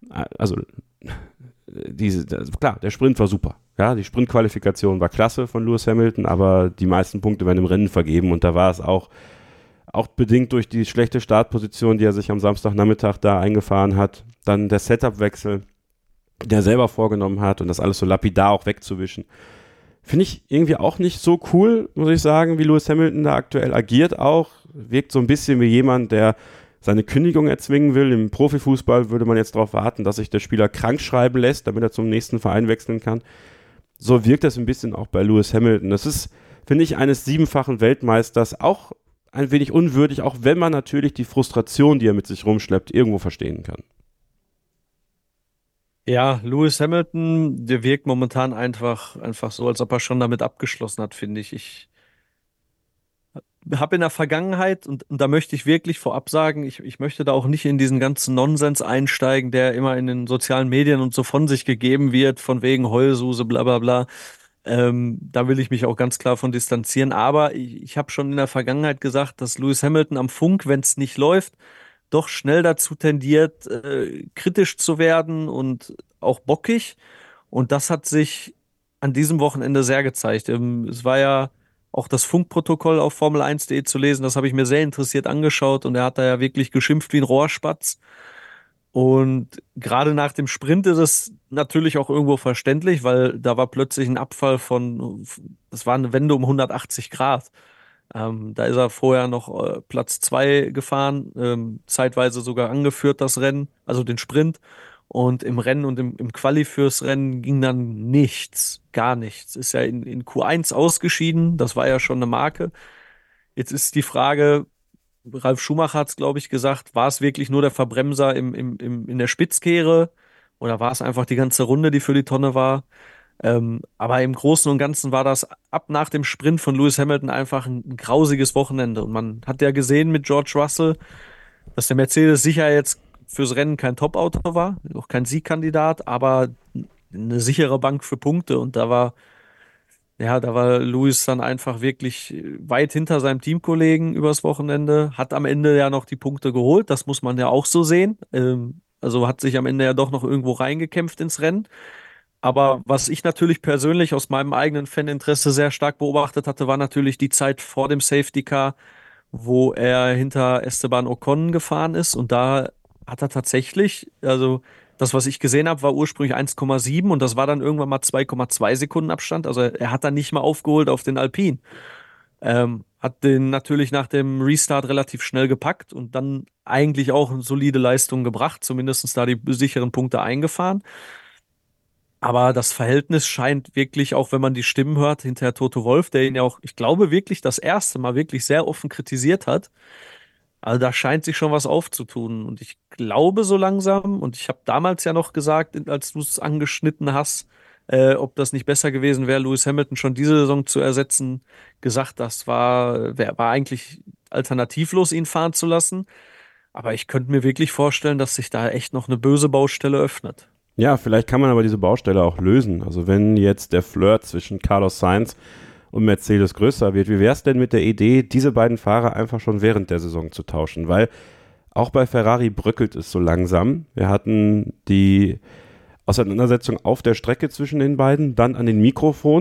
klar, der Sprint war super. Ja, die Sprintqualifikation war klasse von Lewis Hamilton, aber die meisten Punkte werden im Rennen vergeben und da war es auch bedingt durch die schlechte Startposition, die er sich am Samstagnachmittag da eingefahren hat, dann der Setup-Wechsel, der er selber vorgenommen hat und das alles so lapidar auch wegzuwischen. Finde ich irgendwie auch nicht so cool, muss ich sagen, wie Lewis Hamilton da aktuell agiert auch. Wirkt so ein bisschen wie jemand, der seine Kündigung erzwingen will. Im Profifußball würde man jetzt darauf warten, dass sich der Spieler krank schreiben lässt, damit er zum nächsten Verein wechseln kann. So wirkt das ein bisschen auch bei Lewis Hamilton. Das ist, finde ich, eines 7-fachen Weltmeisters auch ein wenig unwürdig, auch wenn man natürlich die Frustration, die er mit sich rumschleppt, irgendwo verstehen kann. Ja, Lewis Hamilton, der wirkt momentan einfach so, als ob er schon damit abgeschlossen hat, finde ich. Ich habe in der Vergangenheit, und da möchte ich wirklich vorab sagen, ich möchte da auch nicht in diesen ganzen Nonsens einsteigen, der immer in den sozialen Medien und so von sich gegeben wird, von wegen Heulsuse, bla bla bla. Da will ich mich auch ganz klar von distanzieren. Aber ich habe schon in der Vergangenheit gesagt, dass Lewis Hamilton am Funk, wenn es nicht läuft, doch schnell dazu tendiert, kritisch zu werden und auch bockig. Und das hat sich an diesem Wochenende sehr gezeigt. Es war ja auch das Funkprotokoll auf Formel1.de zu lesen. Das habe ich mir sehr interessiert angeschaut und er hat da ja wirklich geschimpft wie ein Rohrspatz. Und gerade nach dem Sprint ist es natürlich auch irgendwo verständlich, weil da war plötzlich ein Abfall das war eine Wende um 180 Grad. Da ist er vorher noch Platz 2 gefahren, zeitweise sogar angeführt das Rennen, also den Sprint. Und im Rennen und im Quali fürs Rennen ging dann nichts, gar nichts. Ist ja in Q1 ausgeschieden, das war ja schon eine Marke. Jetzt ist die Frage, Ralf Schumacher hat es, glaube ich, gesagt, war es wirklich nur der Verbremser in der Spitzkehre oder war es einfach die ganze Runde, die für die Tonne war? Aber im Großen und Ganzen war das ab nach dem Sprint von Lewis Hamilton einfach ein grausiges Wochenende. Und man hat ja gesehen mit George Russell, dass der Mercedes sicher jetzt fürs Rennen kein Top-Auto war, auch kein Siegkandidat, aber eine sichere Bank für Punkte. Und da war Lewis dann einfach wirklich weit hinter seinem Teamkollegen übers Wochenende, hat am Ende ja noch die Punkte geholt, das muss man ja auch so sehen. Also hat sich am Ende ja doch noch irgendwo reingekämpft ins Rennen. Aber was ich natürlich persönlich aus meinem eigenen Faninteresse sehr stark beobachtet hatte, war natürlich die Zeit vor dem Safety Car, wo er hinter Esteban Ocon gefahren ist. Und da hat er tatsächlich, also das, was ich gesehen habe, war ursprünglich 1,7 und das war dann irgendwann mal 2,2 Sekunden Abstand. Also er hat dann nicht mal aufgeholt auf den Alpine. Hat den natürlich nach dem Restart relativ schnell gepackt und dann eigentlich auch eine solide Leistung gebracht, zumindest da die sicheren Punkte eingefahren. Aber das Verhältnis scheint wirklich, auch wenn man die Stimmen hört, hinter Toto Wolff, der ihn ja auch, ich glaube, wirklich das erste Mal wirklich sehr offen kritisiert hat. Also da scheint sich schon was aufzutun. Und ich glaube so langsam, und ich habe damals ja noch gesagt, als du es angeschnitten hast, ob das nicht besser gewesen wäre, Lewis Hamilton schon diese Saison zu ersetzen, gesagt, das war eigentlich alternativlos, ihn fahren zu lassen. Aber ich könnte mir wirklich vorstellen, dass sich da echt noch eine böse Baustelle öffnet. Ja, vielleicht kann man aber diese Baustelle auch lösen. Also wenn jetzt der Flirt zwischen Carlos Sainz und Mercedes größer wird, wie wäre es denn mit der Idee, diese beiden Fahrer einfach schon während der Saison zu tauschen? Weil auch bei Ferrari bröckelt es so langsam. Wir hatten die Auseinandersetzung auf der Strecke zwischen den beiden, dann an den Mikrofonen.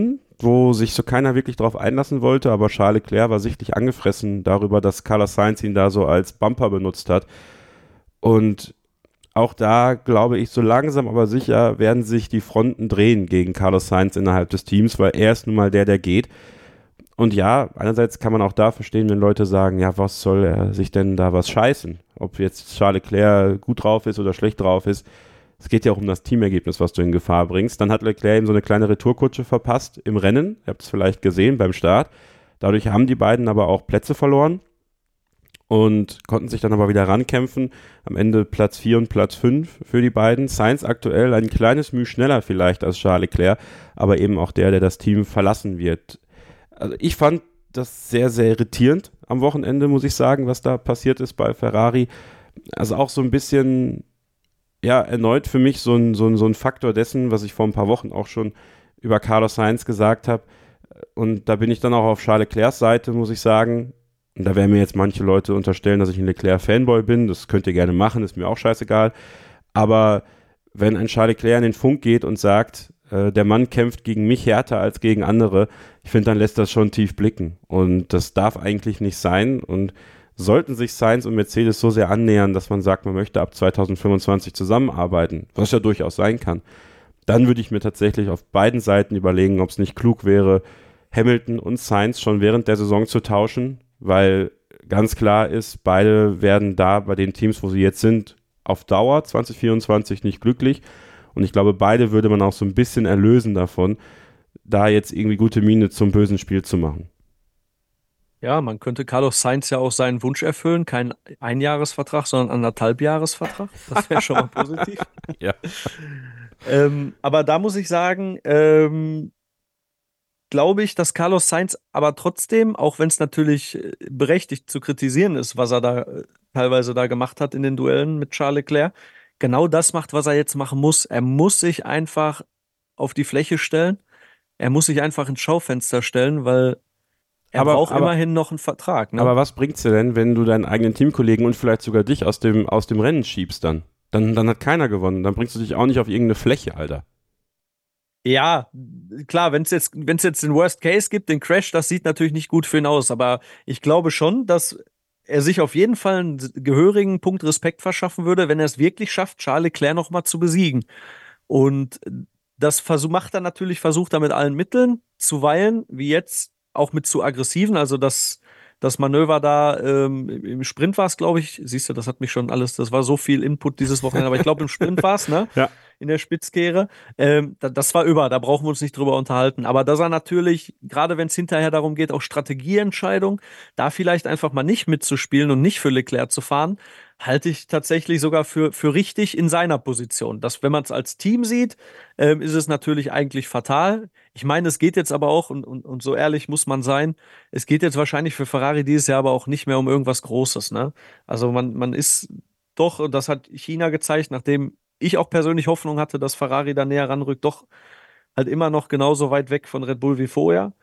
wo sich so keiner wirklich drauf einlassen wollte, aber Charles Leclerc war sichtlich angefressen darüber, dass Carlos Sainz ihn da so als Bumper benutzt hat. Und auch da glaube ich, so langsam aber sicher werden sich die Fronten drehen gegen Carlos Sainz innerhalb des Teams, weil er ist nun mal der geht. Und ja, einerseits kann man auch da verstehen, wenn Leute sagen, ja, was soll er sich denn da was scheißen? Ob jetzt Charles Leclerc gut drauf ist oder schlecht drauf ist. Es geht ja auch um das Teamergebnis, was du in Gefahr bringst. Dann hat Leclerc eben so eine kleine Retourkutsche verpasst im Rennen. Ihr habt es vielleicht gesehen beim Start. Dadurch haben die beiden aber auch Plätze verloren und konnten sich dann aber wieder rankämpfen. Am Ende Platz 4 und Platz 5 für die beiden. Sainz aktuell ein kleines Mühe schneller vielleicht als Charles Leclerc, aber eben auch der das Team verlassen wird. Also ich fand das sehr, sehr irritierend am Wochenende, muss ich sagen, was da passiert ist bei Ferrari. Also auch so ein bisschen, ja, erneut für mich so ein Faktor dessen, was ich vor ein paar Wochen auch schon über Carlos Sainz gesagt habe. Und da bin ich dann auch auf Charles Leclercs Seite, muss ich sagen. Und da werden mir jetzt manche Leute unterstellen, dass ich ein Leclerc-Fanboy bin. Das könnt ihr gerne machen, ist mir auch scheißegal. Aber wenn ein Charles Leclerc in den Funk geht und sagt, der Mann kämpft gegen mich härter als gegen andere, ich finde, dann lässt das schon tief blicken. Und das darf eigentlich nicht sein. Und sollten sich Sainz und Mercedes so sehr annähern, dass man sagt, man möchte ab 2025 zusammenarbeiten, was ja durchaus sein kann, dann würde ich mir tatsächlich auf beiden Seiten überlegen, ob es nicht klug wäre, Hamilton und Sainz schon während der Saison zu tauschen, weil ganz klar ist, beide werden da bei den Teams, wo sie jetzt sind, auf Dauer 2024 nicht glücklich. Und ich glaube, beide würde man auch so ein bisschen erlösen davon, da jetzt irgendwie gute Miene zum bösen Spiel zu machen. Ja, man könnte Carlos Sainz ja auch seinen Wunsch erfüllen. Kein Einjahresvertrag, sondern 1,5-Jahresvertrag. Das wäre schon mal positiv. Ja. Aber da muss ich sagen, glaube ich, dass Carlos Sainz aber trotzdem, auch wenn es natürlich berechtigt zu kritisieren ist, was er da teilweise da gemacht hat in den Duellen mit Charles Leclerc, genau das macht, was er jetzt machen muss. Er muss sich einfach auf die Fläche stellen. Er muss sich einfach ins Schaufenster stellen, weil er braucht immerhin noch einen Vertrag. Ne? Aber was bringt's dir denn, wenn du deinen eigenen Teamkollegen und vielleicht sogar dich aus dem Rennen schiebst dann? Dann hat keiner gewonnen. Dann bringst du dich auch nicht auf irgendeine Fläche, Alter. Ja, klar, wenn es jetzt den Worst Case gibt, den Crash, das sieht natürlich nicht gut für ihn aus. Aber ich glaube schon, dass er sich auf jeden Fall einen gehörigen Punkt Respekt verschaffen würde, wenn er es wirklich schafft, Charles Leclerc noch mal zu besiegen. Und das versucht er mit allen Mitteln, zuweilen, wie jetzt, auch mit zu aggressiven, also das Manöver da im Sprint war es, glaube ich, siehst du, das hat mich schon alles, das war so viel Input dieses Wochenende, aber ich glaube im Sprint war es, ne? Ja. In der Spitzkehre. Das war da brauchen wir uns nicht drüber unterhalten, aber dass er natürlich, gerade wenn es hinterher darum geht, auch Strategieentscheidung, da vielleicht einfach mal nicht mitzuspielen und nicht für Leclerc zu fahren, halte ich tatsächlich sogar für richtig in seiner Position. Dass, wenn man es als Team sieht, ist es natürlich eigentlich fatal. Ich meine, es geht jetzt aber auch, und so ehrlich muss man sein, es geht jetzt wahrscheinlich für Ferrari dieses Jahr aber auch nicht mehr um irgendwas Großes. Ne? Also man ist doch, und das hat China gezeigt, nachdem ich auch persönlich Hoffnung hatte, dass Ferrari da näher ranrückt, doch halt immer noch genauso weit weg von Red Bull wie vorher.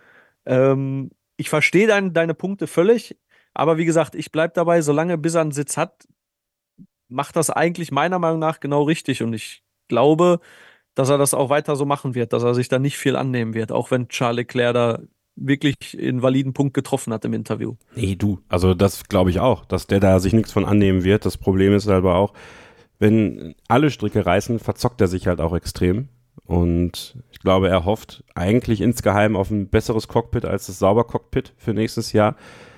Ich verstehe deine Punkte völlig, aber wie gesagt, ich bleibe dabei, solange bis er einen Sitz hat, macht das eigentlich meiner Meinung nach genau richtig. Und ich glaube, dass er das auch weiter so machen wird, dass er sich da nicht viel annehmen wird, auch wenn Charles Leclerc da wirklich einen validen Punkt getroffen hat im Interview. Nee, also das glaube ich auch, dass der da sich nichts von annehmen wird. Das Problem ist aber auch, wenn alle Stricke reißen, verzockt er sich halt auch extrem. Und ich glaube, er hofft eigentlich insgeheim auf ein besseres Cockpit als das Sauber-Cockpit für nächstes Jahr.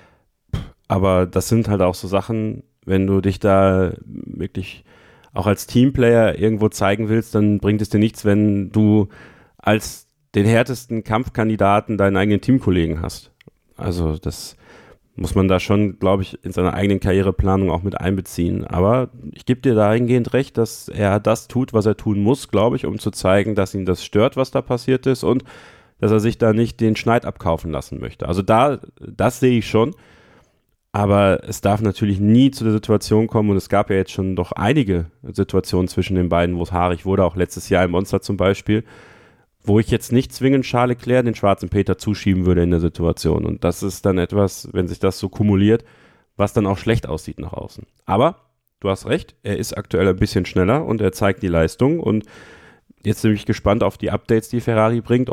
Aber das sind halt auch so Sachen, wenn du dich da wirklich auch als Teamplayer irgendwo zeigen willst, dann bringt es dir nichts, wenn du als den härtesten Kampfkandidaten deinen eigenen Teamkollegen hast. Also das muss man da schon, glaube ich, in seiner eigenen Karriereplanung auch mit einbeziehen. Aber ich gebe dir dahingehend recht, dass er das tut, was er tun muss, glaube ich, um zu zeigen, dass ihn das stört, was da passiert ist und dass er sich da nicht den Schneid abkaufen lassen möchte. Also das sehe ich schon. Aber es darf natürlich nie zu der Situation kommen, und es gab ja jetzt schon doch einige Situationen zwischen den beiden, wo es haarig wurde, auch letztes Jahr im Monster zum Beispiel, wo ich jetzt nicht zwingend Charles Leclerc den schwarzen Peter zuschieben würde in der Situation. Und das ist dann etwas, wenn sich das so kumuliert, was dann auch schlecht aussieht nach außen. Aber du hast recht, er ist aktuell ein bisschen schneller und er zeigt die Leistung. Und jetzt bin ich gespannt auf die Updates, die Ferrari bringt, ob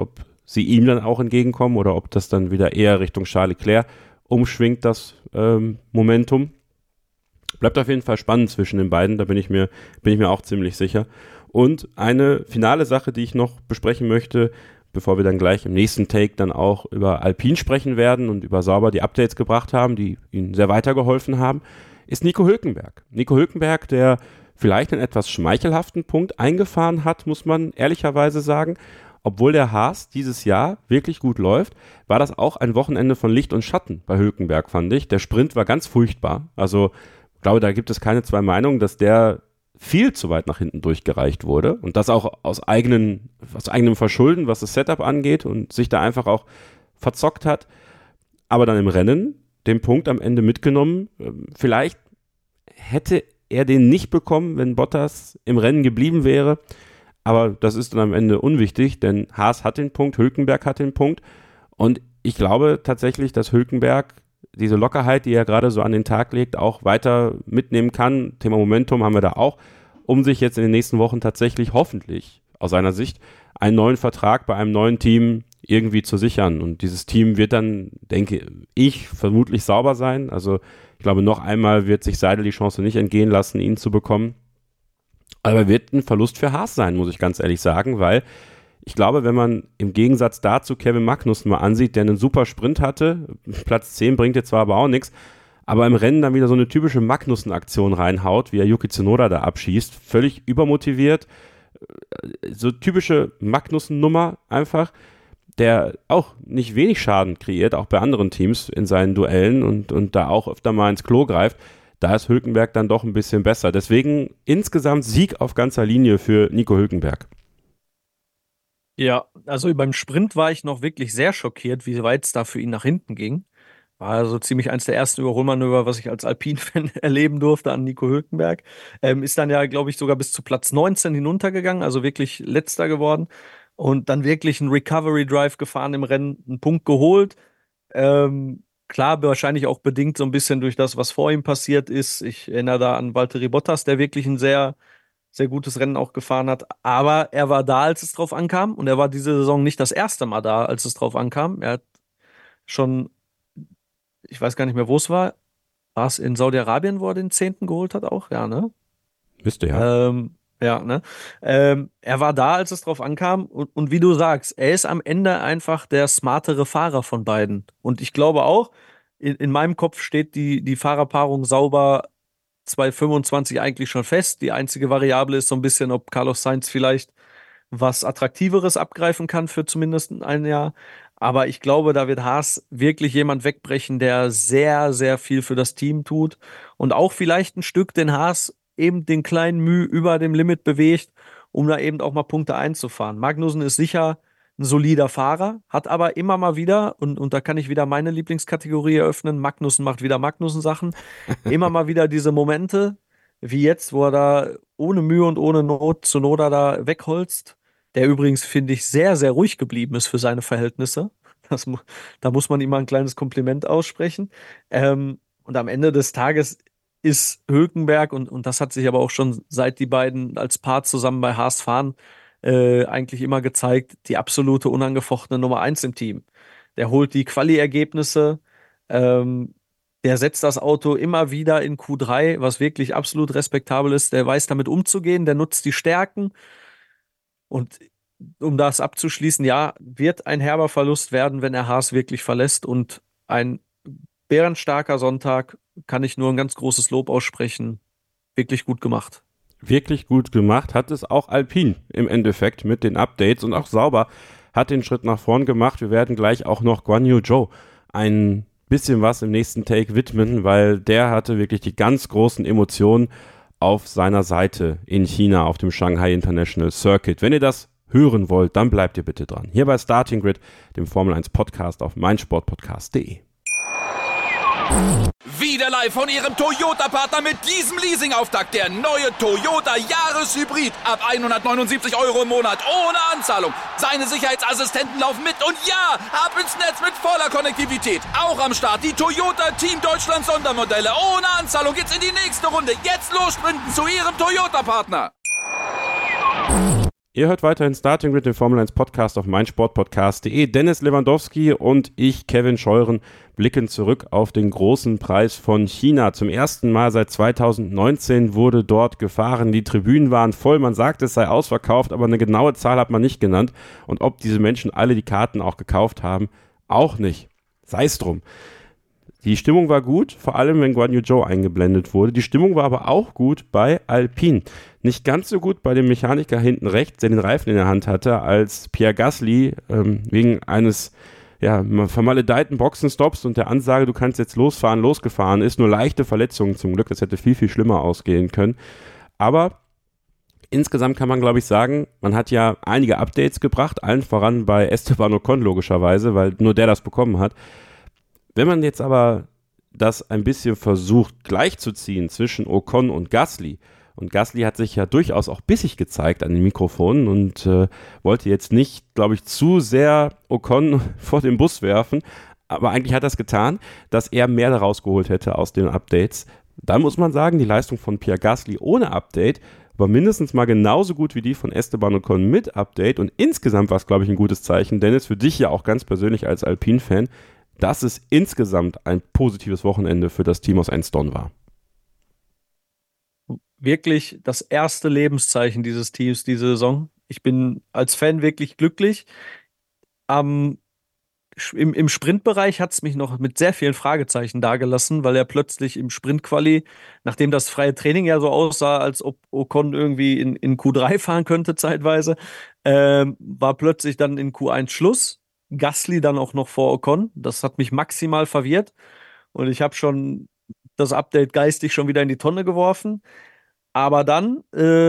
sie ihm dann auch entgegenkommen oder ob das dann wieder eher Richtung Charles Leclerc umschwingt, das Momentum. Bleibt auf jeden Fall spannend zwischen den beiden, da bin ich mir auch ziemlich sicher. Und eine finale Sache, die ich noch besprechen möchte, bevor wir dann gleich im nächsten Take dann auch über Alpine sprechen werden und über Sauber die Updates gebracht haben, die ihnen sehr weitergeholfen haben, ist Nico Hülkenberg. Nico Hülkenberg, der vielleicht einen etwas schmeichelhaften Punkt eingefahren hat, muss man ehrlicherweise sagen. Obwohl der Haas dieses Jahr wirklich gut läuft, war das auch ein Wochenende von Licht und Schatten bei Hülkenberg, fand ich. Der Sprint war ganz furchtbar. Also ich glaube, da gibt es keine zwei Meinungen, dass der viel zu weit nach hinten durchgereicht wurde und das auch aus eigenem Verschulden, was das Setup angeht und sich da einfach auch verzockt hat. Aber dann im Rennen den Punkt am Ende mitgenommen. Vielleicht hätte er den nicht bekommen, wenn Bottas im Rennen geblieben wäre. Aber das ist dann am Ende unwichtig, denn Haas hat den Punkt, Hülkenberg hat den Punkt. Und ich glaube tatsächlich, dass Hülkenberg diese Lockerheit, die er gerade so an den Tag legt, auch weiter mitnehmen kann. Thema Momentum haben wir da auch, um sich jetzt in den nächsten Wochen tatsächlich hoffentlich aus seiner Sicht einen neuen Vertrag bei einem neuen Team irgendwie zu sichern. Und dieses Team wird dann, denke ich, vermutlich sauber sein. Also ich glaube, noch einmal wird sich Seidel die Chance nicht entgehen lassen, ihn zu bekommen. Aber wird ein Verlust für Haas sein, muss ich ganz ehrlich sagen, weil ich glaube, wenn man im Gegensatz dazu Kevin Magnussen mal ansieht, der einen super Sprint hatte, Platz 10 bringt jetzt zwar aber auch nichts, aber im Rennen dann wieder so eine typische Magnussen-Aktion reinhaut, wie er Yuki Tsunoda da abschießt, völlig übermotiviert, so typische Magnussen-Nummer einfach, der auch nicht wenig Schaden kreiert, auch bei anderen Teams in seinen Duellen und da auch öfter mal ins Klo greift. Da ist Hülkenberg dann doch ein bisschen besser. Deswegen insgesamt Sieg auf ganzer Linie für Nico Hülkenberg. Ja, also beim Sprint war ich noch wirklich sehr schockiert, wie weit es da für ihn nach hinten ging. War also ziemlich eins der ersten Überholmanöver, was ich als Alpine-Fan erleben durfte an Nico Hülkenberg. Ist dann ja, glaube ich, sogar bis zu Platz 19 hinuntergegangen, also wirklich letzter geworden. Und dann wirklich einen Recovery-Drive gefahren im Rennen, einen Punkt geholt. Klar, wahrscheinlich auch bedingt so ein bisschen durch das, was vor ihm passiert ist. Ich erinnere da an Valtteri Bottas, der wirklich ein sehr, sehr gutes Rennen auch gefahren hat. Aber er war da, als es drauf ankam. Und er war diese Saison nicht das erste Mal da, als es drauf ankam. Er hat schon, ich weiß gar nicht mehr, wo es war. War es in Saudi-Arabien, wo er den 10. geholt hat auch? Ja, ne? Müsste ja. Ja, ne? Er war da, als es drauf ankam. Und wie du sagst, er ist am Ende einfach der smartere Fahrer von beiden. Und ich glaube auch, in meinem Kopf steht die Fahrerpaarung Sauber 2025 eigentlich schon fest. Die einzige Variable ist so ein bisschen, ob Carlos Sainz vielleicht was Attraktiveres abgreifen kann für zumindest ein Jahr. Aber ich glaube, da wird Haas wirklich jemand wegbrechen, der sehr, sehr viel für das Team tut und auch vielleicht ein Stück den Haas eben den kleinen Mühe über dem Limit bewegt, um da eben auch mal Punkte einzufahren. Magnussen ist sicher ein solider Fahrer, hat aber immer mal wieder, und da kann ich wieder meine Lieblingskategorie eröffnen, Magnussen macht wieder Magnussen-Sachen, immer mal wieder diese Momente, wie jetzt, wo er da ohne Mühe und ohne Not Tsunoda da wegholzt, der übrigens, finde ich, sehr, sehr ruhig geblieben ist für seine Verhältnisse. Da muss man ihm mal ein kleines Kompliment aussprechen. Und am Ende des Tages ist Hülkenberg, und das hat sich aber auch schon seit die beiden als Paar zusammen bei Haas fahren, eigentlich immer gezeigt, die absolute unangefochtene Nummer 1 im Team. Der holt die Quali-Ergebnisse, der setzt das Auto immer wieder in Q3, was wirklich absolut respektabel ist. Der weiß damit umzugehen, der nutzt die Stärken. Und um das abzuschließen, ja, wird ein herber Verlust werden, wenn er Haas wirklich verlässt. Und ein bärenstarker Sonntag, kann ich nur ein ganz großes Lob aussprechen. Wirklich gut gemacht. Wirklich gut gemacht hat es auch Alpine im Endeffekt mit den Updates und auch Sauber hat den Schritt nach vorn gemacht. Wir werden gleich auch noch Guan Yu Zhou ein bisschen was im nächsten Take widmen, weil der hatte wirklich die ganz großen Emotionen auf seiner Seite in China auf dem Shanghai International Circuit. Wenn ihr das hören wollt, dann bleibt ihr bitte dran. Hier bei Starting Grid, dem Formel 1 Podcast auf meinsportpodcast.de. Wieder live von Ihrem Toyota-Partner mit diesem Leasing-Auftakt. Der neue Toyota Jahreshybrid. Ab 179 € im Monat. Ohne Anzahlung. Seine Sicherheitsassistenten laufen mit. Und ja, ab ins Netz mit voller Konnektivität. Auch am Start die Toyota Team Deutschland Sondermodelle. Ohne Anzahlung geht's in die nächste Runde. Jetzt los sprinten zu Ihrem Toyota-Partner. Ihr hört weiterhin Starting Grid, den Formel 1 Podcast auf meinsportpodcast.de. Dennis Lewandowski und ich, Kevin Scheuren, blicken zurück auf den großen Preis von China. Zum ersten Mal seit 2019 wurde dort gefahren. Die Tribünen waren voll. Man sagt, es sei ausverkauft, aber eine genaue Zahl hat man nicht genannt. Und ob diese Menschen alle die Karten auch gekauft haben, auch nicht. Sei es drum. Die Stimmung war gut, vor allem wenn Guan Yu Zhou eingeblendet wurde. Die Stimmung war aber auch gut bei Alpine. Nicht ganz so gut bei dem Mechaniker hinten rechts, der den Reifen in der Hand hatte, als Pierre Gasly wegen eines vermaledeiten Boxenstops und der Ansage, du kannst jetzt losgefahren ist. Nur leichte Verletzungen zum Glück, das hätte viel, viel schlimmer ausgehen können. Aber insgesamt kann man, glaube ich, sagen, man hat ja einige Updates gebracht, allen voran bei Esteban Ocon logischerweise, weil nur der das bekommen hat. Wenn man jetzt aber das ein bisschen versucht gleichzuziehen zwischen Ocon und Gasly hat sich ja durchaus auch bissig gezeigt an den Mikrofonen und wollte jetzt nicht, glaube ich, zu sehr Ocon vor den Bus werfen, aber eigentlich hat er es getan, dass er mehr daraus geholt hätte aus den Updates. Dann muss man sagen, die Leistung von Pierre Gasly ohne Update war mindestens mal genauso gut wie die von Esteban Ocon mit Update und insgesamt war es, glaube ich, ein gutes Zeichen. Dennis, für dich ja auch ganz persönlich als Alpine-Fan, dass es insgesamt ein positives Wochenende für das Team aus Enston war. Wirklich das erste Lebenszeichen dieses Teams diese Saison. Ich bin als Fan wirklich glücklich. Im Sprintbereich hat es mich noch mit sehr vielen Fragezeichen dagelassen, weil er plötzlich im Sprintquali, nachdem das freie Training ja so aussah, als ob Ocon irgendwie in Q3 fahren könnte zeitweise, war plötzlich dann in Q1 Schluss. Gasly dann auch noch vor Ocon. Das hat mich maximal verwirrt. Und ich habe schon das Update geistig schon wieder in die Tonne geworfen. Aber dann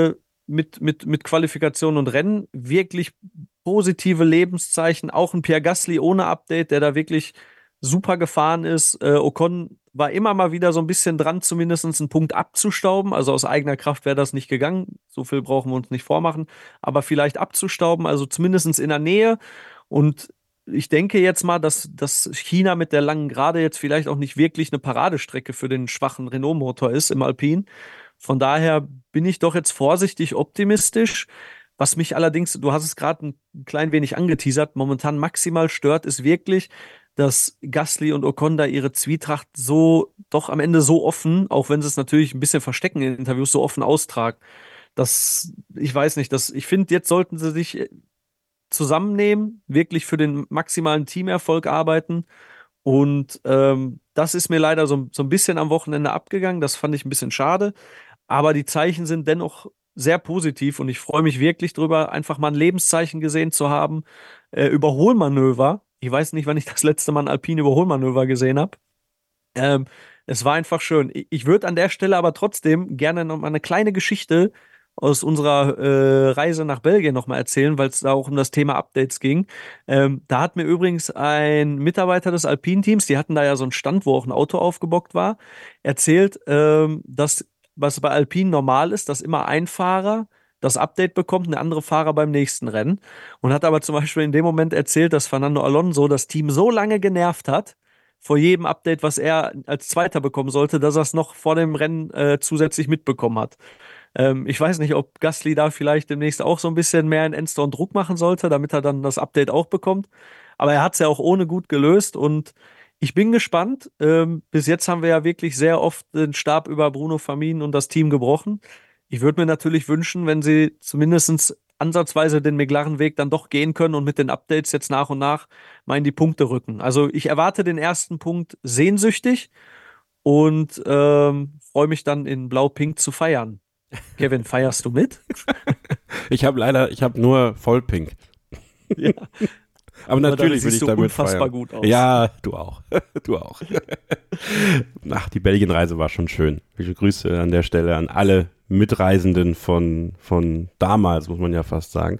mit Qualifikation und Rennen wirklich positive Lebenszeichen. Auch ein Pierre Gasly ohne Update, der da wirklich super gefahren ist. Ocon war immer mal wieder so ein bisschen dran, zumindest einen Punkt abzustauben. Also aus eigener Kraft wäre das nicht gegangen. So viel brauchen wir uns nicht vormachen. Aber vielleicht abzustauben, also zumindest in der Nähe. Und ich denke jetzt mal, dass China mit der langen Gerade jetzt vielleicht auch nicht wirklich eine Paradestrecke für den schwachen Renault-Motor ist im Alpine. Von daher bin ich doch jetzt vorsichtig optimistisch. Was mich allerdings, du hast es gerade ein klein wenig angeteasert, momentan maximal stört, ist wirklich, dass Gasly und Ocon da ihre Zwietracht so doch am Ende so offen, auch wenn sie es natürlich ein bisschen verstecken in Interviews, so offen austragen. Ich weiß nicht, ich finde, jetzt sollten sie sich zusammennehmen, wirklich für den maximalen Teamerfolg arbeiten. Und das ist mir leider so ein bisschen am Wochenende abgegangen. Das fand ich ein bisschen schade. Aber die Zeichen sind dennoch sehr positiv und ich freue mich wirklich drüber, einfach mal ein Lebenszeichen gesehen zu haben. Überholmanöver. Ich weiß nicht, wann ich das letzte Mal ein Alpine Überholmanöver gesehen habe. Es war einfach schön. Ich würde an der Stelle aber trotzdem gerne noch mal eine kleine Geschichte aus unserer Reise nach Belgien nochmal erzählen, weil es da auch um das Thema Updates ging. Da hat mir übrigens ein Mitarbeiter des Alpine-Teams, die hatten da ja so einen Stand, wo auch ein Auto aufgebockt war, erzählt, dass, was bei Alpine normal ist, dass immer ein Fahrer das Update bekommt, ein anderer Fahrer beim nächsten Rennen. Und hat aber zum Beispiel in dem Moment erzählt, dass Fernando Alonso das Team so lange genervt hat, vor jedem Update, was er als Zweiter bekommen sollte, dass er es noch vor dem Rennen zusätzlich mitbekommen hat. Ich weiß nicht, ob Gasly da vielleicht demnächst auch so ein bisschen mehr in Enston Druck machen sollte, damit er dann das Update auch bekommt. Aber er hat es ja auch ohne gut gelöst und ich bin gespannt. Bis jetzt haben wir ja wirklich sehr oft den Stab über Bruno Famin und das Team gebrochen. Ich würde mir natürlich wünschen, wenn sie zumindest ansatzweise den McLaren-Weg dann doch gehen können und mit den Updates jetzt nach und nach mal in die Punkte rücken. Also ich erwarte den ersten Punkt sehnsüchtig und freue mich dann in Blau-Pink zu feiern. Kevin, feierst du mit? Ich habe nur Vollpink. Ja. Aber natürlich will ich damit unfassbar feiern. Gut aus. Ja, du auch. Du auch. Ach, die Belgien-Reise war schon schön. Viele Grüße an der Stelle an alle Mitreisenden von damals, muss man ja fast sagen.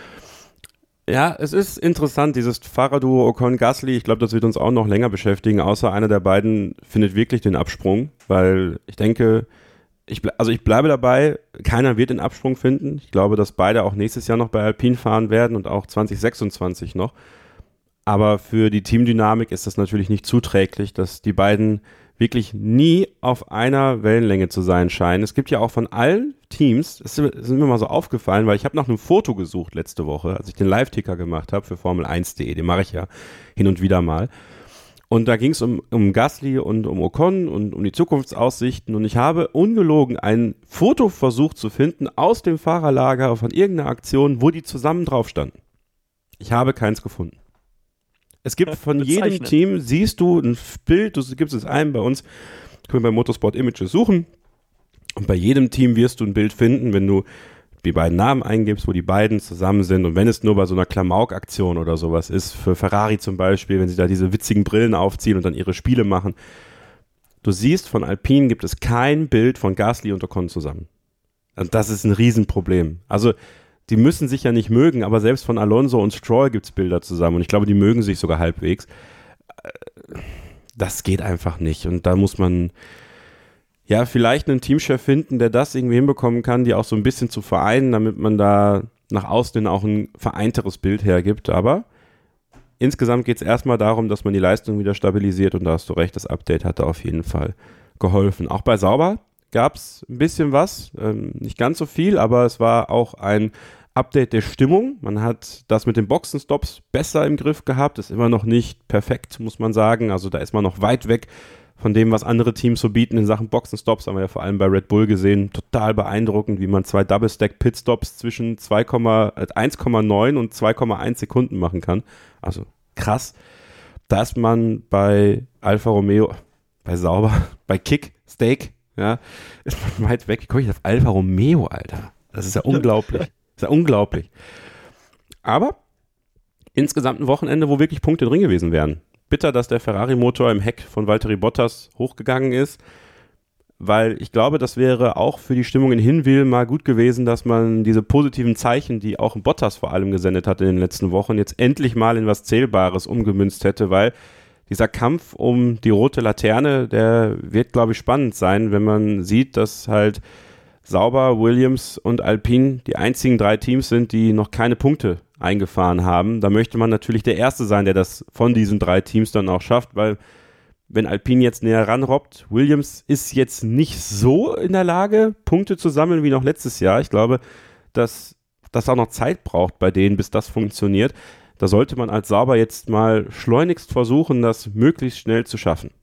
Ja, es ist interessant, dieses Fahrerduo Ocon-Gasly, ich glaube, das wird uns auch noch länger beschäftigen, außer einer der beiden findet wirklich den Absprung, weil ich denke, ich bleibe dabei, keiner wird den Absprung finden. Ich glaube, dass beide auch nächstes Jahr noch bei Alpine fahren werden und auch 2026 noch. Aber für die Teamdynamik ist das natürlich nicht zuträglich, dass die beiden wirklich nie auf einer Wellenlänge zu sein scheinen. Es gibt ja auch von allen Teams, das ist mir mal so aufgefallen, weil ich habe nach einem Foto gesucht letzte Woche, als ich den Live-Ticker gemacht habe für Formel1.de, den mache ich ja hin und wieder mal. Und da ging es um Gasly und um Ocon und um die Zukunftsaussichten. Und ich habe ungelogen ein Foto versucht zu finden aus dem Fahrerlager von irgendeiner Aktion, wo die zusammen drauf standen. Ich habe keins gefunden. Es gibt von jedem Team, siehst du ein Bild, du gibst es ein bei uns, können wir bei Motorsport Images suchen. Und bei jedem Team wirst du ein Bild finden, wenn du die beiden Namen eingibst, wo die beiden zusammen sind, und wenn es nur bei so einer Klamauk-Aktion oder sowas ist, für Ferrari zum Beispiel, wenn sie da diese witzigen Brillen aufziehen und dann ihre Spiele machen. Du siehst, von Alpine gibt es kein Bild von Gasly und Ocon zusammen. Und das ist ein Riesenproblem. Also die müssen sich ja nicht mögen, aber selbst von Alonso und Stroll gibt es Bilder zusammen und ich glaube, die mögen sich sogar halbwegs. Das geht einfach nicht und da muss man ja vielleicht einen Teamchef finden, der das irgendwie hinbekommen kann, die auch so ein bisschen zu vereinen, damit man da nach außen hin auch ein vereinteres Bild hergibt. Aber insgesamt geht es erstmal darum, dass man die Leistung wieder stabilisiert und da hast du recht, das Update hat da auf jeden Fall geholfen. Auch bei Sauber gab es ein bisschen was, nicht ganz so viel, aber es war auch ein Update der Stimmung. Man hat das mit den Boxenstops besser im Griff gehabt, ist immer noch nicht perfekt, muss man sagen. Also da ist man noch weit weg von dem, was andere Teams so bieten in Sachen Boxenstops, haben wir ja vor allem bei Red Bull gesehen. Total beeindruckend, wie man 2 Double-Stack-Pitstops zwischen 1,9 und 2,1 Sekunden machen kann. Also krass. Da ist man bei Alfa Romeo, bei Sauber, bei Steak, ja, ist man weit weg. Wie komme ich auf Alfa Romeo, Alter? Das ist ja unglaublich. Das ist ja unglaublich. Aber insgesamt ein Wochenende, wo wirklich Punkte drin gewesen wären. Bitter, dass der Ferrari-Motor im Heck von Valtteri Bottas hochgegangen ist, weil ich glaube, das wäre auch für die Stimmung in Hinwil mal gut gewesen, dass man diese positiven Zeichen, die auch Bottas vor allem gesendet hat in den letzten Wochen, jetzt endlich mal in was Zählbares umgemünzt hätte, weil dieser Kampf um die rote Laterne, der wird, glaube ich, spannend sein, wenn man sieht, dass halt Sauber, Williams und Alpine die einzigen 3 Teams sind, die noch keine Punkte eingefahren haben. Da möchte man natürlich der Erste sein, der das von diesen 3 Teams dann auch schafft, weil wenn Alpine jetzt näher ranrobbt, Williams ist jetzt nicht so in der Lage, Punkte zu sammeln wie noch letztes Jahr. Ich glaube, dass das auch noch Zeit braucht bei denen, bis das funktioniert. Da sollte man als Sauber jetzt mal schleunigst versuchen, das möglichst schnell zu schaffen.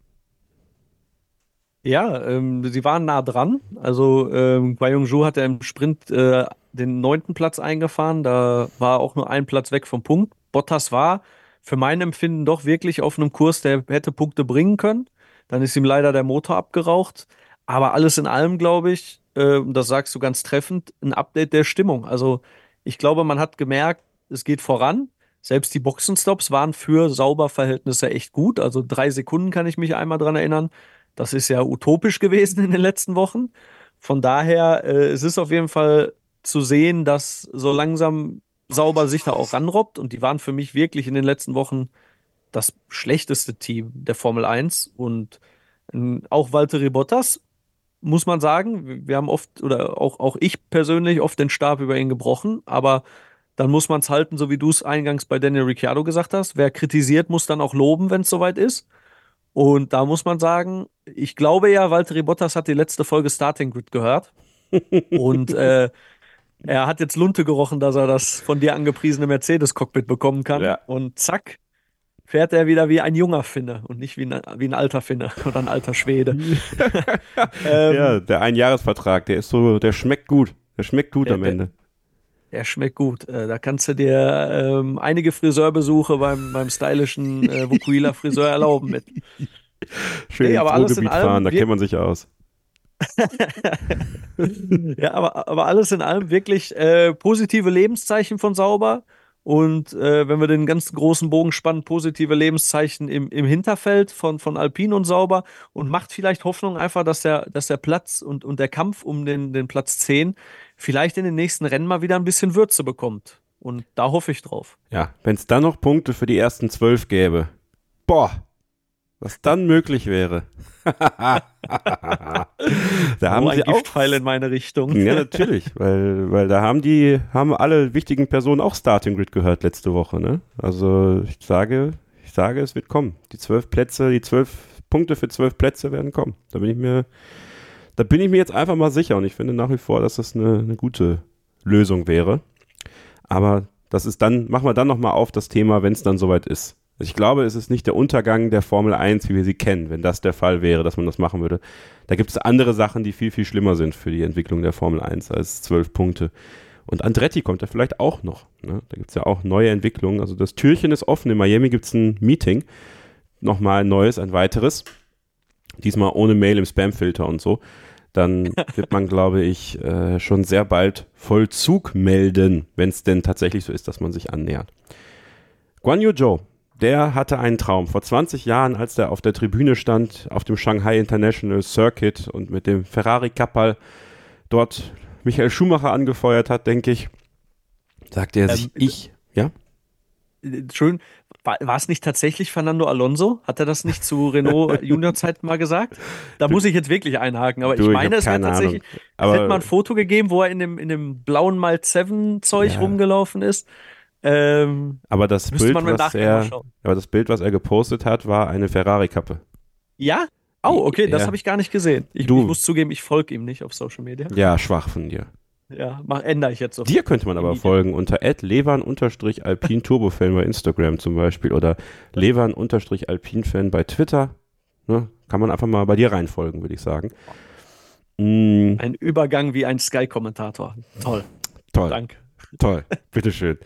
Ja, sie waren nah dran. Also Guan Yu hat ja im Sprint den 9. Platz eingefahren. Da war auch nur ein Platz weg vom Punkt. Bottas war für mein Empfinden doch wirklich auf einem Kurs, der hätte Punkte bringen können. Dann ist ihm leider der Motor abgeraucht. Aber alles in allem, glaube ich, das sagst du ganz treffend, ein Update der Stimmung. Also ich glaube, man hat gemerkt, es geht voran. Selbst die Boxenstops waren für Sauber-Verhältnisse echt gut. Also 3 Sekunden kann ich mich einmal dran erinnern. Das ist ja utopisch gewesen in den letzten Wochen. Von daher, es ist auf jeden Fall zu sehen, dass so langsam Sauber sich da auch ranrobbt. Und die waren für mich wirklich in den letzten Wochen das schlechteste Team der Formel 1. Und auch Valtteri Bottas, muss man sagen, wir haben oft, oder auch ich persönlich, oft den Stab über ihn gebrochen. Aber dann muss man es halten, so wie du es eingangs bei Daniel Ricciardo gesagt hast. Wer kritisiert, muss dann auch loben, wenn es soweit ist. Und da muss man sagen, ich glaube ja, Valtteri Bottas hat die letzte Folge Starting Grid gehört. Und er hat jetzt Lunte gerochen, dass er das von dir angepriesene Mercedes-Cockpit bekommen kann. Ja. Und zack, fährt er wieder wie ein junger Finne und nicht wie ein alter Finne oder ein alter Schwede. Ja, der Einjahresvertrag, der schmeckt gut. Der schmeckt gut am Ende. Der schmeckt gut. Da kannst du dir einige Friseurbesuche beim stylischen Vukuhila-Friseur erlauben mit. Schön ins Ruhrgebiet fahren, da kennt man sich aus. Ja, aber alles in allem wirklich positive Lebenszeichen von Sauber. Und wenn wir den ganz großen Bogen spannen, positive Lebenszeichen im Hinterfeld von Alpine und Sauber und macht vielleicht Hoffnung einfach, dass der Platz und der Kampf um den Platz 10 vielleicht in den nächsten Rennen mal wieder ein bisschen Würze bekommt. Und da hoffe ich drauf. Ja, wenn es dann noch Punkte für die ersten 12 gäbe. Boah, was dann möglich wäre. Da haben sie auch Giftpfeil in meine Richtung. Ja, natürlich, weil da haben alle wichtigen Personen auch Starting Grid gehört letzte Woche, ne? Also ich sage, es wird kommen. Die 12 Punkte für 12 Plätze werden kommen. Da bin ich mir jetzt einfach mal sicher und ich finde nach wie vor, dass das eine gute Lösung wäre. Aber machen wir dann nochmal auf das Thema, wenn es dann soweit ist. Also ich glaube, es ist nicht der Untergang der Formel 1, wie wir sie kennen, wenn das der Fall wäre, dass man das machen würde. Da gibt es andere Sachen, die viel, viel schlimmer sind für die Entwicklung der Formel 1 als 12 Punkte. Und Andretti kommt da vielleicht auch noch. Ne? Da gibt es ja auch neue Entwicklungen. Also das Türchen ist offen. In Miami gibt es ein Meeting. Nochmal ein neues, ein weiteres. Diesmal ohne Mail im Spamfilter und so. Dann wird man, glaube ich, schon sehr bald Vollzug melden, wenn es denn tatsächlich so ist, dass man sich annähert. Guan Yu Zhou, der hatte einen Traum. Vor 20 Jahren, als er auf der Tribüne stand, auf dem Shanghai International Circuit und mit dem Ferrari-Kapperl dort Michael Schumacher angefeuert hat, denke ich, sagte er sich, ja? Schön. War es nicht tatsächlich Fernando Alonso? Hat er das nicht zu Renault Junior-Zeiten mal gesagt? Da muss ich jetzt wirklich einhaken, aber ich meine, es wäre tatsächlich, es hätte mal ein Foto gegeben, wo er in dem blauen Mild 7-Zeug rumgelaufen ist. Aber das Bild, was er gepostet hat, war eine Ferrari-Kappe. Ja? Oh, okay, das habe ich gar nicht gesehen. Ich muss zugeben, ich folge ihm nicht auf Social Media. Ja, schwach von dir. Ja, ändere ich jetzt so. Dir könnte man aber folgen unter @levan_alpin-turbofan bei Instagram zum Beispiel oder levan_alpin-fan bei Twitter. Ne? Kann man einfach mal bei dir reinfolgen, würde ich sagen. Ein Übergang wie ein Sky-Kommentator. Toll. Danke. Toll, bitteschön.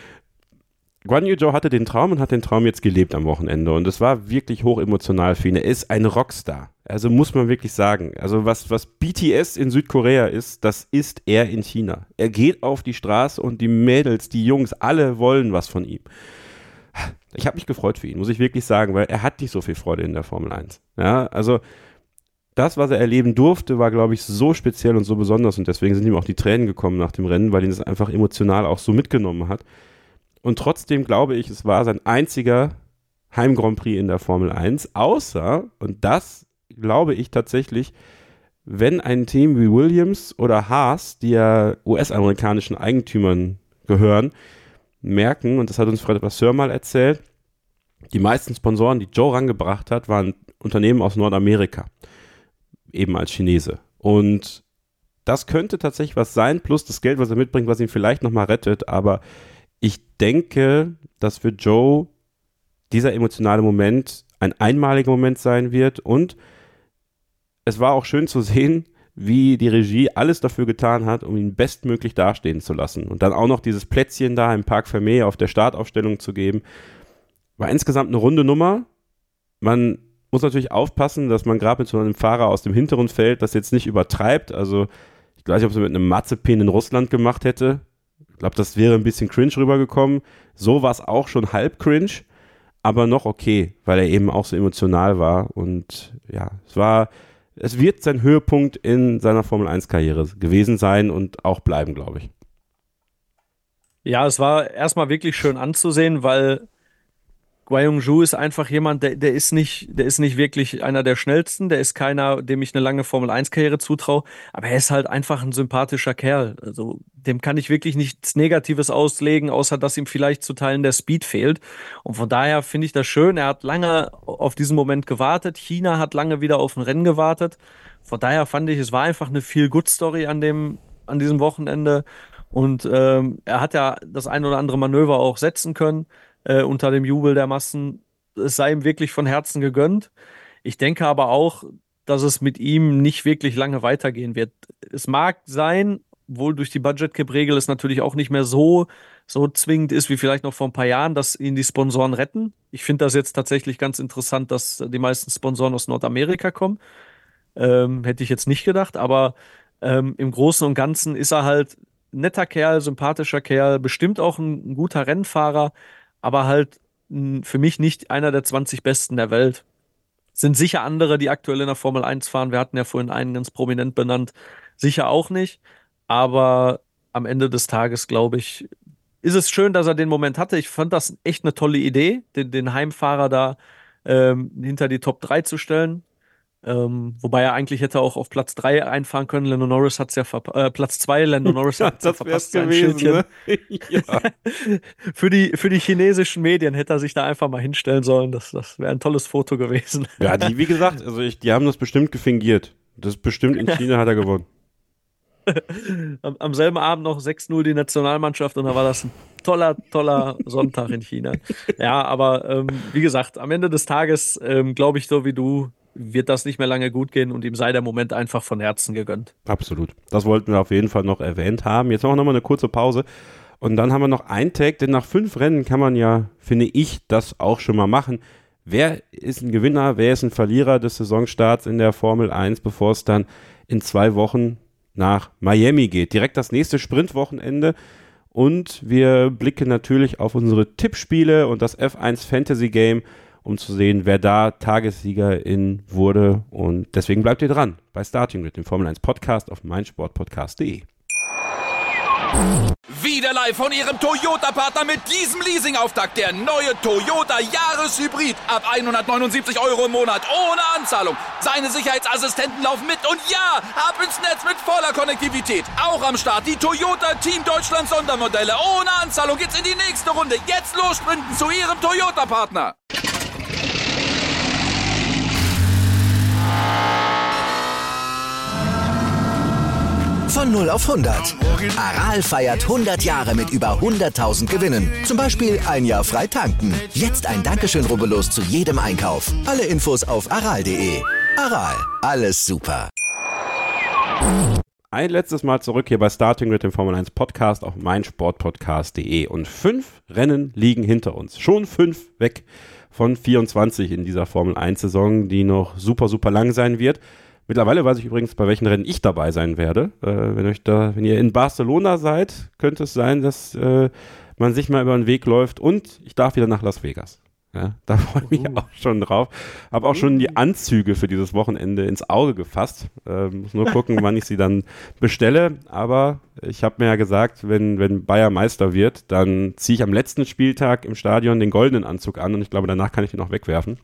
Guan Yu Zhou hatte den Traum und hat den Traum jetzt gelebt am Wochenende und es war wirklich hochemotional für ihn. Er ist ein Rockstar, also muss man wirklich sagen. Also was BTS in Südkorea ist, das ist er in China. Er geht auf die Straße und die Mädels, die Jungs, alle wollen was von ihm. Ich habe mich gefreut für ihn, muss ich wirklich sagen, weil er hat nicht so viel Freude in der Formel 1. Ja, also das, was er erleben durfte, war, glaube ich, so speziell und so besonders und deswegen sind ihm auch die Tränen gekommen nach dem Rennen, weil ihn das einfach emotional auch so mitgenommen hat. Und trotzdem glaube ich, es war sein einziger Heim-Grand Prix in der Formel 1, außer, und das glaube ich tatsächlich, wenn ein Team wie Williams oder Haas, die ja US-amerikanischen Eigentümern gehören, merken, und das hat uns Fred Vasseur mal erzählt, die meisten Sponsoren, die Joe rangebracht hat, waren Unternehmen aus Nordamerika, eben als Chinese. Und das könnte tatsächlich was sein, plus das Geld, was er mitbringt, was ihn vielleicht nochmal rettet, aber ich denke, dass für Joe dieser emotionale Moment ein einmaliger Moment sein wird und es war auch schön zu sehen, wie die Regie alles dafür getan hat, um ihn bestmöglich dastehen zu lassen und dann auch noch dieses Plätzchen da im Parc Fermé auf der Startaufstellung zu geben. War insgesamt eine runde Nummer. Man muss natürlich aufpassen, dass man gerade mit so einem Fahrer aus dem hinteren Feld das jetzt nicht übertreibt. Also ich weiß nicht, ob es mit einem Mazepin in Russland gemacht hätte. Ich glaube, das wäre ein bisschen cringe rübergekommen. So war es auch schon halb cringe, aber noch okay, weil er eben auch so emotional war. Und ja, es wird sein Höhepunkt in seiner Formel-1-Karriere gewesen sein und auch bleiben, glaube ich. Ja, es war erstmal wirklich schön anzusehen, weil Guan Yu Zhou ist einfach jemand, der ist nicht wirklich einer der schnellsten, der ist keiner, dem ich eine lange Formel-1-Karriere zutraue, aber er ist halt einfach ein sympathischer Kerl. Also dem kann ich wirklich nichts Negatives auslegen, außer dass ihm vielleicht zu Teilen der Speed fehlt. Und von daher finde ich das schön. Er hat lange auf diesen Moment gewartet. China hat lange wieder auf ein Rennen gewartet. Von daher fand ich, es war einfach eine Feel-Good-Story an diesem Wochenende. Und er hat ja das ein oder andere Manöver auch setzen können. Unter dem Jubel der Massen. Es sei ihm wirklich von Herzen gegönnt. Ich denke aber auch, dass es mit ihm nicht wirklich lange weitergehen wird. Es mag sein, wohl durch die Budget-Cap-Regel es natürlich auch nicht mehr so zwingend ist, wie vielleicht noch vor ein paar Jahren, dass ihn die Sponsoren retten. Ich finde das jetzt tatsächlich ganz interessant, dass die meisten Sponsoren aus Nordamerika kommen. Hätte ich jetzt nicht gedacht, aber im Großen und Ganzen ist er halt ein netter Kerl, sympathischer Kerl, bestimmt auch ein guter Rennfahrer, aber halt für mich nicht einer der 20 Besten der Welt. Sind sicher andere, die aktuell in der Formel 1 fahren. Wir hatten ja vorhin einen ganz prominent benannt. Sicher auch nicht. Aber am Ende des Tages, glaube ich, ist es schön, dass er den Moment hatte. Ich fand das echt eine tolle Idee, den Heimfahrer da hinter die Top 3 zu stellen. Wobei er eigentlich hätte auch auf Platz 3 einfahren können. Lando Norris hat es ja Platz 2, Lando Norris hat es ja verpasst. Sein gewesen, ne? Ja. Für die chinesischen Medien hätte er sich da einfach mal hinstellen sollen. Das wäre ein tolles Foto gewesen. Ja, wie gesagt, also die haben das bestimmt gefingiert. Das ist bestimmt in China hat er gewonnen. Am selben Abend noch 6-0 die Nationalmannschaft und da war das ein toller Sonntag in China. Ja, aber wie gesagt, am Ende des Tages, glaube ich, so wie du, wird das nicht mehr lange gut gehen und ihm sei der Moment einfach von Herzen gegönnt. Absolut. Das wollten wir auf jeden Fall noch erwähnt haben. Jetzt machen wir nochmal eine kurze Pause und dann haben wir noch einen Tag, denn nach 5 Rennen kann man ja, finde ich, das auch schon mal machen. Wer ist ein Gewinner, wer ist ein Verlierer des Saisonstarts in der Formel 1, bevor es dann in 2 Wochen nach Miami geht. Direkt das nächste Sprintwochenende und wir blicken natürlich auf unsere Tippspiele und das F1 Fantasy Game, um zu sehen, wer da Tagessiegerin wurde und deswegen bleibt ihr dran bei Starting Grid, dem Formel 1 Podcast auf meinsportpodcast.de. Wieder live von Ihrem Toyota-Partner mit diesem Leasing-Auftakt. Der neue Toyota Jahreshybrid. Ab 179 € im Monat. Ohne Anzahlung. Seine Sicherheitsassistenten laufen mit. Und ja, ab ins Netz mit voller Konnektivität. Auch am Start die Toyota Team Deutschland Sondermodelle. Ohne Anzahlung geht's in die nächste Runde. Jetzt los sprinten zu Ihrem Toyota-Partner. Von 0 auf 100. Aral feiert 100 Jahre mit über 100.000 Gewinnen. Zum Beispiel ein Jahr frei tanken. Jetzt ein Dankeschön, rubbellos zu jedem Einkauf. Alle Infos auf aral.de. Aral, alles super. Ein letztes Mal zurück hier bei Starting Grid, dem Formel 1 Podcast auf meinsportpodcast.de. Und 5 Rennen liegen hinter uns. Schon 5 weg von 24 in dieser Formel 1 Saison, die noch super, super lang sein wird. Mittlerweile weiß ich übrigens, bei welchen Rennen ich dabei sein werde. Wenn ihr in Barcelona seid, könnte es sein, dass man sich mal über den Weg läuft und ich darf wieder nach Las Vegas. Ja, da freue ich mich auch schon drauf. Habe auch schon die Anzüge für dieses Wochenende ins Auge gefasst. Muss nur gucken, wann ich sie dann bestelle. Aber ich habe mir ja gesagt, wenn Bayer Meister wird, dann ziehe ich am letzten Spieltag im Stadion den goldenen Anzug an und ich glaube, danach kann ich den auch wegwerfen.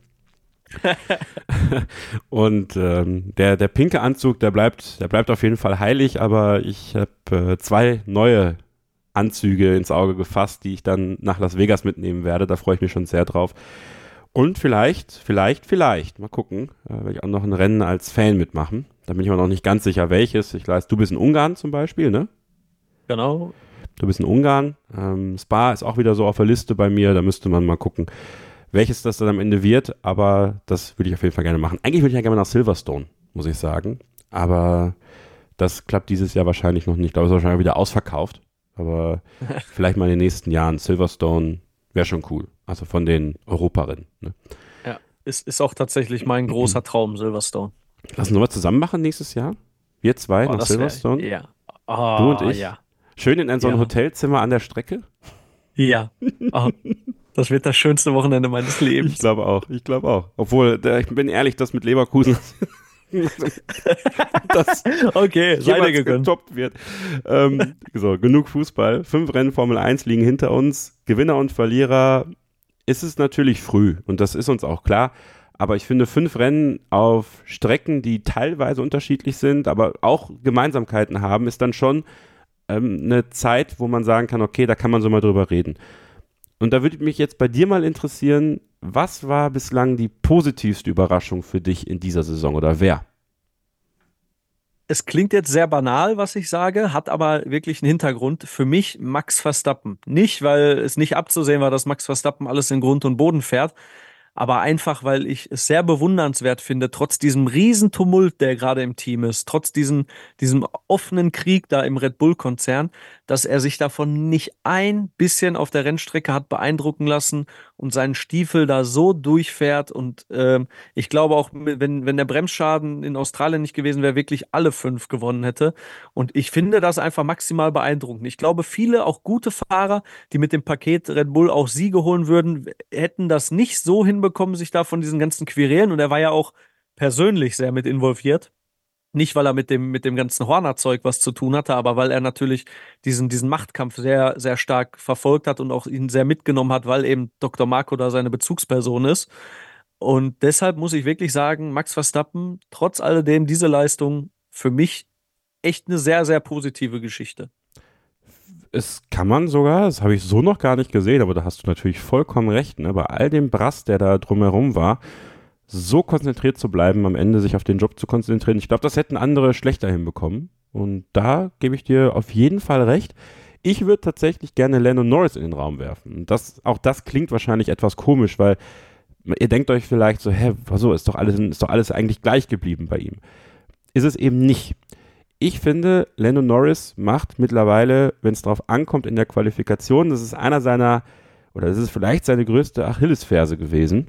Und der pinke Anzug, der bleibt auf jeden Fall heilig, aber ich habe 2 neue Anzüge ins Auge gefasst, die ich dann nach Las Vegas mitnehmen werde. Da freue ich mich schon sehr drauf. Und vielleicht, mal gucken, werde ich auch noch ein Rennen als Fan mitmachen. Da bin ich aber noch nicht ganz sicher, welches. Ich weiß, du bist in Ungarn zum Beispiel, ne? Genau. Du bist in Ungarn. Spa ist auch wieder so auf der Liste bei mir. Da müsste man mal gucken, welches das dann am Ende wird, aber das würde ich auf jeden Fall gerne machen. Eigentlich würde ich ja gerne nach Silverstone, muss ich sagen, aber das klappt dieses Jahr wahrscheinlich noch nicht. Ich glaube, es ist wahrscheinlich wieder ausverkauft, aber vielleicht mal in den nächsten Jahren. Silverstone wäre schon cool, also von den Europarennen. Ne? Ja, ist auch tatsächlich mein großer Traum, Silverstone. Lass uns nochmal zusammen machen nächstes Jahr, wir 2 nach Silverstone. Ja. Du und ich. Ja. Schön in so ein Hotelzimmer an der Strecke. Ja. Oh. Das wird das schönste Wochenende meines Lebens. Ich glaube auch. Obwohl, ich bin ehrlich, das mit Leverkusen, das okay, sei dir getoppt wird. So, genug Fußball. 5 Rennen Formel 1 liegen hinter uns. Gewinner und Verlierer ist es natürlich früh und das ist uns auch klar. Aber ich finde 5 Rennen auf Strecken, die teilweise unterschiedlich sind, aber auch Gemeinsamkeiten haben, ist dann schon eine Zeit, wo man sagen kann, okay, da kann man so mal drüber reden. Und da würde mich jetzt bei dir mal interessieren, was war bislang die positivste Überraschung für dich in dieser Saison oder wer? Es klingt jetzt sehr banal, was ich sage, hat aber wirklich einen Hintergrund. Für mich Max Verstappen. Nicht, weil es nicht abzusehen war, dass Max Verstappen alles in Grund und Boden fährt, aber einfach, weil ich es sehr bewundernswert finde, trotz diesem Riesentumult, der gerade im Team ist, trotz diesem offenen Krieg da im Red Bull-Konzern, dass er sich davon nicht ein bisschen auf der Rennstrecke hat beeindrucken lassen und seinen Stiefel da so durchfährt. Und ich glaube auch, wenn der Bremsschaden in Australien nicht gewesen wäre, wirklich alle 5 gewonnen hätte. Und ich finde das einfach maximal beeindruckend. Ich glaube, viele, auch gute Fahrer, die mit dem Paket Red Bull auch Siege holen würden, hätten das nicht so hinbekommen, sich da von diesen ganzen Querelen. Und er war ja auch persönlich sehr mit involviert. Nicht, weil er mit dem ganzen Horner-Zeug was zu tun hatte, aber weil er natürlich diesen Machtkampf sehr, sehr stark verfolgt hat und auch ihn sehr mitgenommen hat, weil eben Dr. Marco da seine Bezugsperson ist. Und deshalb muss ich wirklich sagen, Max Verstappen, trotz alledem diese Leistung, für mich echt eine sehr, sehr positive Geschichte. Es kann man sogar, das habe ich so noch gar nicht gesehen, aber da hast du natürlich vollkommen recht, ne? Bei all dem Brass, der da drumherum war, so konzentriert zu bleiben, am Ende sich auf den Job zu konzentrieren. Ich glaube, das hätten andere schlechter hinbekommen. Und da gebe ich dir auf jeden Fall recht. Ich würde tatsächlich gerne Lando Norris in den Raum werfen. Auch das klingt wahrscheinlich etwas komisch, weil ihr denkt euch vielleicht so, ist doch alles eigentlich gleich geblieben bei ihm. Ist es eben nicht. Ich finde, Lando Norris macht mittlerweile, wenn es darauf ankommt in der Qualifikation, das ist das ist vielleicht seine größte Achillesferse gewesen.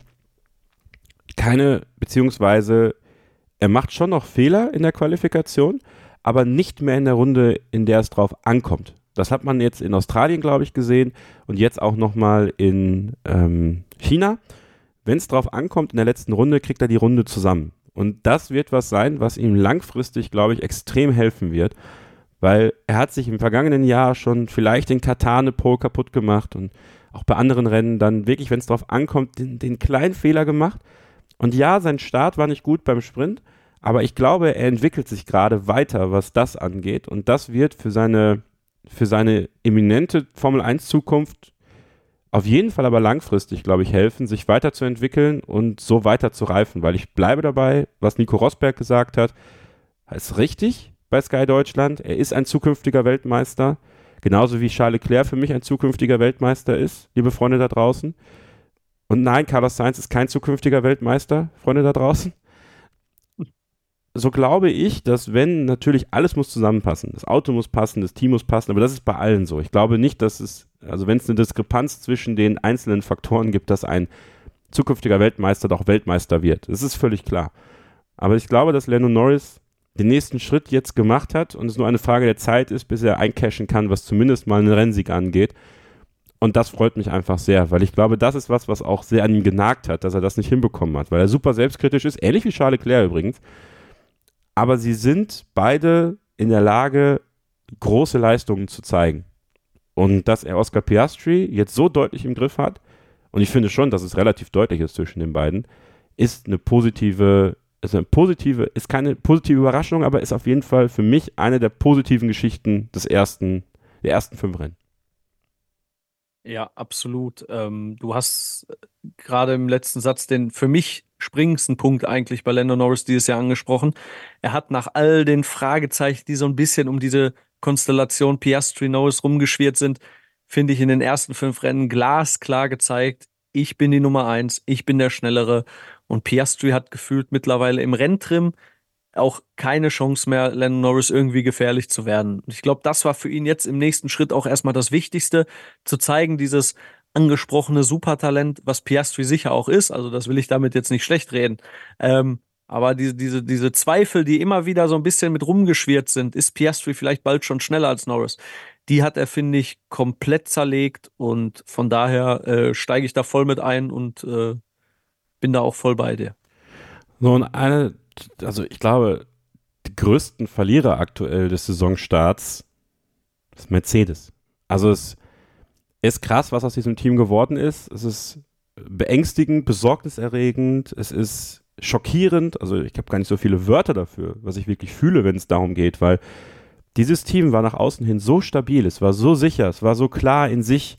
Beziehungsweise er macht schon noch Fehler in der Qualifikation, aber nicht mehr in der Runde, in der es drauf ankommt. Das hat man jetzt in Australien, glaube ich, gesehen und jetzt auch nochmal in China. Wenn es drauf ankommt, in der letzten Runde kriegt er die Runde zusammen. Und das wird was sein, was ihm langfristig, glaube ich, extrem helfen wird, weil er hat sich im vergangenen Jahr schon vielleicht in Katar eine Pole kaputt gemacht und auch bei anderen Rennen dann wirklich, wenn es drauf ankommt, den kleinen Fehler gemacht. Und ja, sein Start war nicht gut beim Sprint, aber ich glaube, er entwickelt sich gerade weiter, was das angeht. Und das wird für seine eminente Formel-1-Zukunft auf jeden Fall aber langfristig, glaube ich, helfen, sich weiterzuentwickeln und so weiter zu reifen, weil ich bleibe dabei, was Nico Rosberg gesagt hat, ist richtig bei Sky Deutschland, er ist ein zukünftiger Weltmeister, genauso wie Charles Leclerc für mich ein zukünftiger Weltmeister ist, liebe Freunde da draußen. Und nein, Carlos Sainz ist kein zukünftiger Weltmeister, Freunde da draußen. So glaube ich, dass natürlich alles muss zusammenpassen. Das Auto muss passen, das Team muss passen, aber das ist bei allen so. Ich glaube nicht, wenn es eine Diskrepanz zwischen den einzelnen Faktoren gibt, dass ein zukünftiger Weltmeister doch Weltmeister wird. Das ist völlig klar. Aber ich glaube, dass Lando Norris den nächsten Schritt jetzt gemacht hat und es nur eine Frage der Zeit ist, bis er eincashen kann, was zumindest mal einen Rennsieg angeht. Und das freut mich einfach sehr, weil ich glaube, das ist was auch sehr an ihm genagt hat, dass er das nicht hinbekommen hat, weil er super selbstkritisch ist, ähnlich wie Charles Leclerc übrigens. Aber sie sind beide in der Lage, große Leistungen zu zeigen. Und dass er Oscar Piastri jetzt so deutlich im Griff hat, und ich finde schon, dass es relativ deutlich ist zwischen den beiden, ist keine positive Überraschung, aber ist auf jeden Fall für mich eine der positiven Geschichten der ersten 5 Rennen. Ja, absolut. Du hast gerade im letzten Satz den für mich springendsten Punkt eigentlich bei Lando Norris dieses Jahr angesprochen. Er hat nach all den Fragezeichen, die so ein bisschen um diese Konstellation Piastri-Norris rumgeschwirrt sind, finde ich in den ersten 5 Rennen glasklar gezeigt, ich bin die Nummer 1, ich bin der Schnellere. Und Piastri hat gefühlt mittlerweile im Renntrim auch keine Chance mehr, Lando Norris irgendwie gefährlich zu werden. Ich glaube, das war für ihn jetzt im nächsten Schritt auch erstmal das Wichtigste, zu zeigen, dieses angesprochene Supertalent, was Piastri sicher auch ist, also das will ich damit jetzt nicht schlecht reden, aber diese Zweifel, die immer wieder so ein bisschen mit rumgeschwirrt sind, ist Piastri vielleicht bald schon schneller als Norris, die hat er, finde ich, komplett zerlegt und von daher steige ich da voll mit ein und bin da auch voll bei dir. So, und ich glaube, die größten Verlierer aktuell des Saisonstarts ist Mercedes. Also es ist krass, was aus diesem Team geworden ist. Es ist beängstigend, besorgniserregend, es ist schockierend. Also ich habe gar nicht so viele Wörter dafür, was ich wirklich fühle, wenn es darum geht, weil dieses Team war nach außen hin so stabil, es war so sicher, es war so klar in sich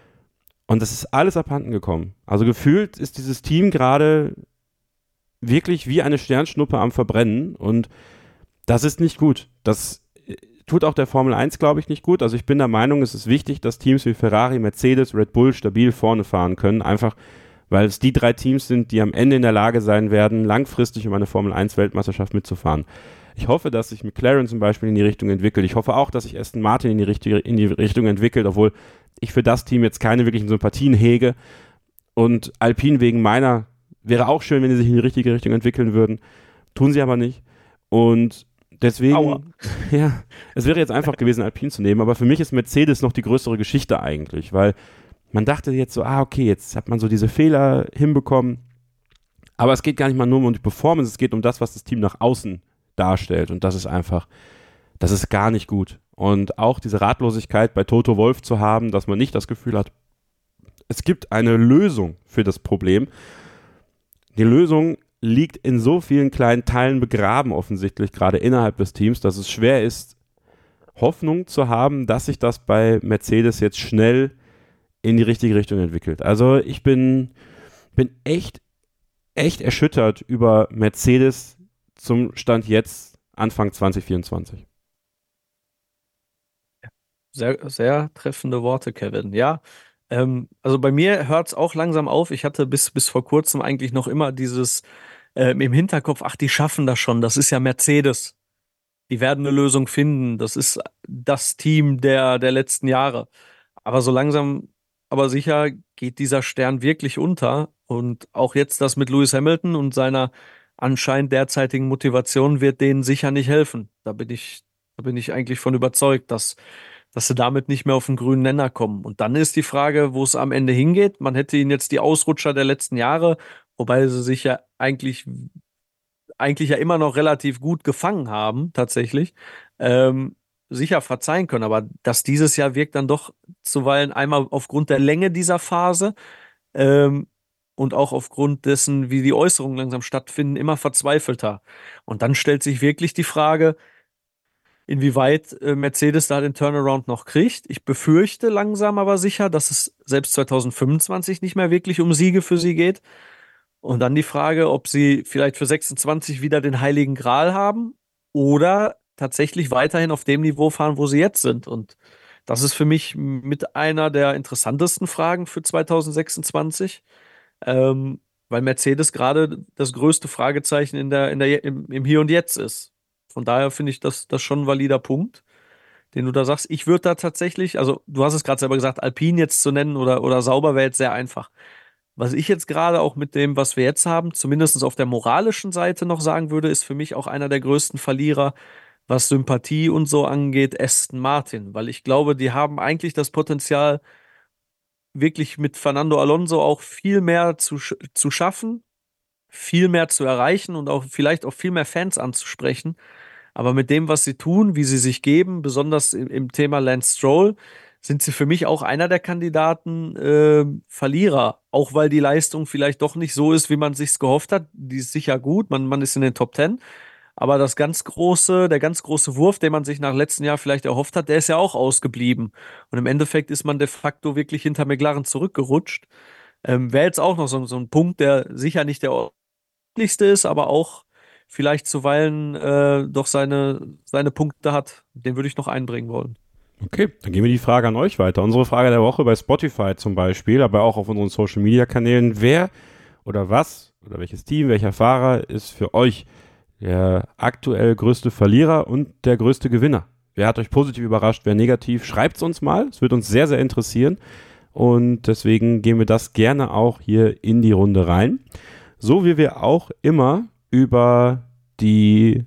und das ist alles abhanden gekommen. Also gefühlt ist dieses Team gerade wirklich wie eine Sternschnuppe am Verbrennen und das ist nicht gut. Das tut auch der Formel 1, glaube ich, nicht gut. Also ich bin der Meinung, es ist wichtig, dass Teams wie Ferrari, Mercedes, Red Bull stabil vorne fahren können, einfach weil es die 3 Teams sind, die am Ende in der Lage sein werden, langfristig um eine Formel 1 Weltmeisterschaft mitzufahren. Ich hoffe, dass sich McLaren zum Beispiel in die Richtung entwickelt. Ich hoffe auch, dass sich Aston Martin in die Richtung entwickelt, obwohl ich für das Team jetzt keine wirklichen Sympathien hege und Alpine wegen meiner wäre auch schön, wenn sie sich in die richtige Richtung entwickeln würden. Tun sie aber nicht. Und deswegen, ja, es wäre jetzt einfach gewesen, Alpine zu nehmen, aber für mich ist Mercedes noch die größere Geschichte eigentlich, weil man dachte jetzt so, okay, jetzt hat man so diese Fehler hinbekommen, aber es geht gar nicht mal nur um die Performance, es geht um das, was das Team nach außen darstellt und das ist gar nicht gut. Und auch diese Ratlosigkeit bei Toto Wolff zu haben, dass man nicht das Gefühl hat, es gibt eine Lösung für das Problem, die Lösung liegt in so vielen kleinen Teilen begraben, offensichtlich gerade innerhalb des Teams, dass es schwer ist, Hoffnung zu haben, dass sich das bei Mercedes jetzt schnell in die richtige Richtung entwickelt. Also ich bin echt erschüttert über Mercedes zum Stand jetzt, Anfang 2024. Sehr, sehr treffende Worte, Kevin. Ja, also bei mir hört es auch langsam auf. Ich hatte bis vor kurzem eigentlich noch immer dieses im Hinterkopf, ach, die schaffen das schon. Das ist ja Mercedes. Die werden eine Lösung finden. Das ist das Team der letzten Jahre. Aber so langsam, aber sicher geht dieser Stern wirklich unter. Und auch jetzt das mit Lewis Hamilton und seiner anscheinend derzeitigen Motivation wird denen sicher nicht helfen. Da bin ich eigentlich von überzeugt, dass sie damit nicht mehr auf den grünen Nenner kommen. Und dann ist die Frage, wo es am Ende hingeht. Man hätte ihnen jetzt die Ausrutscher der letzten Jahre, wobei sie sich ja eigentlich ja immer noch relativ gut gefangen haben, tatsächlich, sicher verzeihen können. Aber dass dieses Jahr wirkt dann doch zuweilen einmal aufgrund der Länge dieser Phase ähm, und auch aufgrund dessen, wie die Äußerungen langsam stattfinden, immer verzweifelter. Und dann stellt sich wirklich die Frage, inwieweit Mercedes da den Turnaround noch kriegt. Ich befürchte langsam aber sicher, dass es selbst 2025 nicht mehr wirklich um Siege für sie geht. Und dann die Frage, ob sie vielleicht für 26 wieder den Heiligen Gral haben oder tatsächlich weiterhin auf dem Niveau fahren, wo sie jetzt sind. Und das ist für mich mit einer der interessantesten Fragen für 2026, weil Mercedes gerade das größte Fragezeichen im Hier und Jetzt ist. Von daher finde ich das schon ein valider Punkt, den du da sagst. Ich würde da tatsächlich, also du hast es gerade selber gesagt, Alpine jetzt zu nennen oder Sauber wäre jetzt sehr einfach. Was ich jetzt gerade auch mit dem, was wir jetzt haben, zumindest auf der moralischen Seite noch sagen würde, ist für mich auch einer der größten Verlierer, was Sympathie und so angeht, Aston Martin. Weil ich glaube, die haben eigentlich das Potenzial, wirklich mit Fernando Alonso auch viel mehr zu schaffen, viel mehr zu erreichen und auch vielleicht auch viel mehr Fans anzusprechen. Aber mit dem, was sie tun, wie sie sich geben, besonders im Thema Lance Stroll, sind sie für mich auch einer der Kandidaten Verlierer. Auch weil die Leistung vielleicht doch nicht so ist, wie man sich's gehofft hat. Die ist sicher gut, man ist in den Top 10. Aber der ganz große Wurf, den man sich nach letztem Jahr vielleicht erhofft hat, der ist ja auch ausgeblieben. Und im Endeffekt ist man de facto wirklich hinter McLaren zurückgerutscht. Wäre jetzt auch noch so ein Punkt, der sicher nicht der ordentlichste ist, aber auch vielleicht zuweilen doch seine Punkte hat. Den würde ich noch einbringen wollen. Okay, dann gehen wir die Frage an euch weiter. Unsere Frage der Woche bei Spotify zum Beispiel, aber auch auf unseren Social-Media-Kanälen. Wer oder was oder welches Team, welcher Fahrer ist für euch der aktuell größte Verlierer und der größte Gewinner? Wer hat euch positiv überrascht, wer negativ? Schreibt's uns mal, es wird uns sehr, sehr interessieren. Und deswegen gehen wir das gerne auch hier in die Runde rein. So wie wir auch immer über die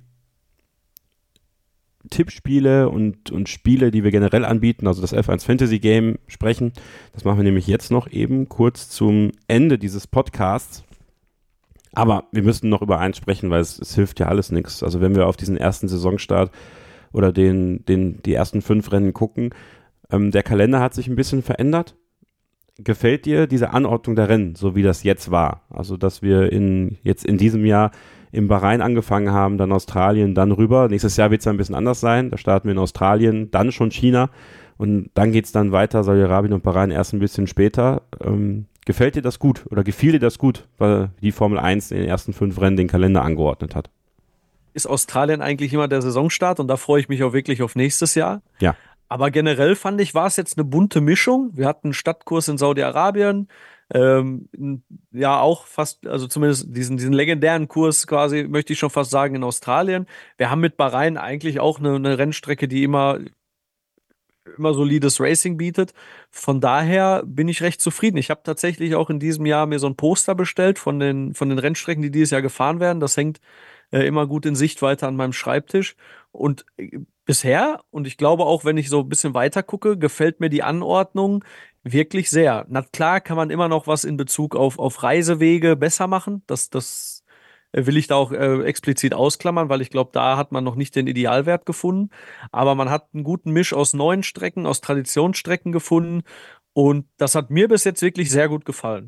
Tippspiele und Spiele, die wir generell anbieten, also das F1 Fantasy Game sprechen. Das machen wir nämlich jetzt noch eben kurz zum Ende dieses Podcasts. Aber wir müssen noch über eins sprechen, weil es hilft ja alles nichts. Also wenn wir auf diesen ersten Saisonstart oder die ersten 5 Rennen gucken, der Kalender hat sich ein bisschen verändert. Gefällt dir diese Anordnung der Rennen, so wie das jetzt war? Also dass wir jetzt in diesem Jahr in Bahrain angefangen haben, dann Australien, dann rüber. Nächstes Jahr wird es ja ein bisschen anders sein. Da starten wir in Australien, dann schon China und dann geht es dann weiter, Saudi-Arabien und Bahrain erst ein bisschen später. Gefällt dir das gut oder gefiel dir das gut, weil die Formel 1 in den ersten 5 Rennen den Kalender angeordnet hat? Ist Australien eigentlich immer der Saisonstart und da freue ich mich auch wirklich auf nächstes Jahr. Ja. Aber generell fand ich, war es jetzt eine bunte Mischung. Wir hatten einen Stadtkurs in Saudi-Arabien, ja auch fast, also zumindest diesen legendären Kurs quasi, möchte ich schon fast sagen, in Australien. Wir haben mit Bahrain eigentlich auch eine Rennstrecke, die immer solides Racing bietet. Von daher bin ich recht zufrieden. Ich habe tatsächlich auch in diesem Jahr mir so ein Poster bestellt von den Rennstrecken, die dieses Jahr gefahren werden. Das hängt immer gut in Sichtweite an meinem Schreibtisch. Und bisher, und ich glaube auch, wenn ich so ein bisschen weiter gucke, gefällt mir die Anordnung wirklich sehr. Na klar kann man immer noch was in Bezug auf Reisewege besser machen. Das will ich da auch explizit ausklammern, weil ich glaube, da hat man noch nicht den Idealwert gefunden. Aber man hat einen guten Misch aus neuen Strecken, aus Traditionsstrecken gefunden. Und das hat mir bis jetzt wirklich sehr gut gefallen.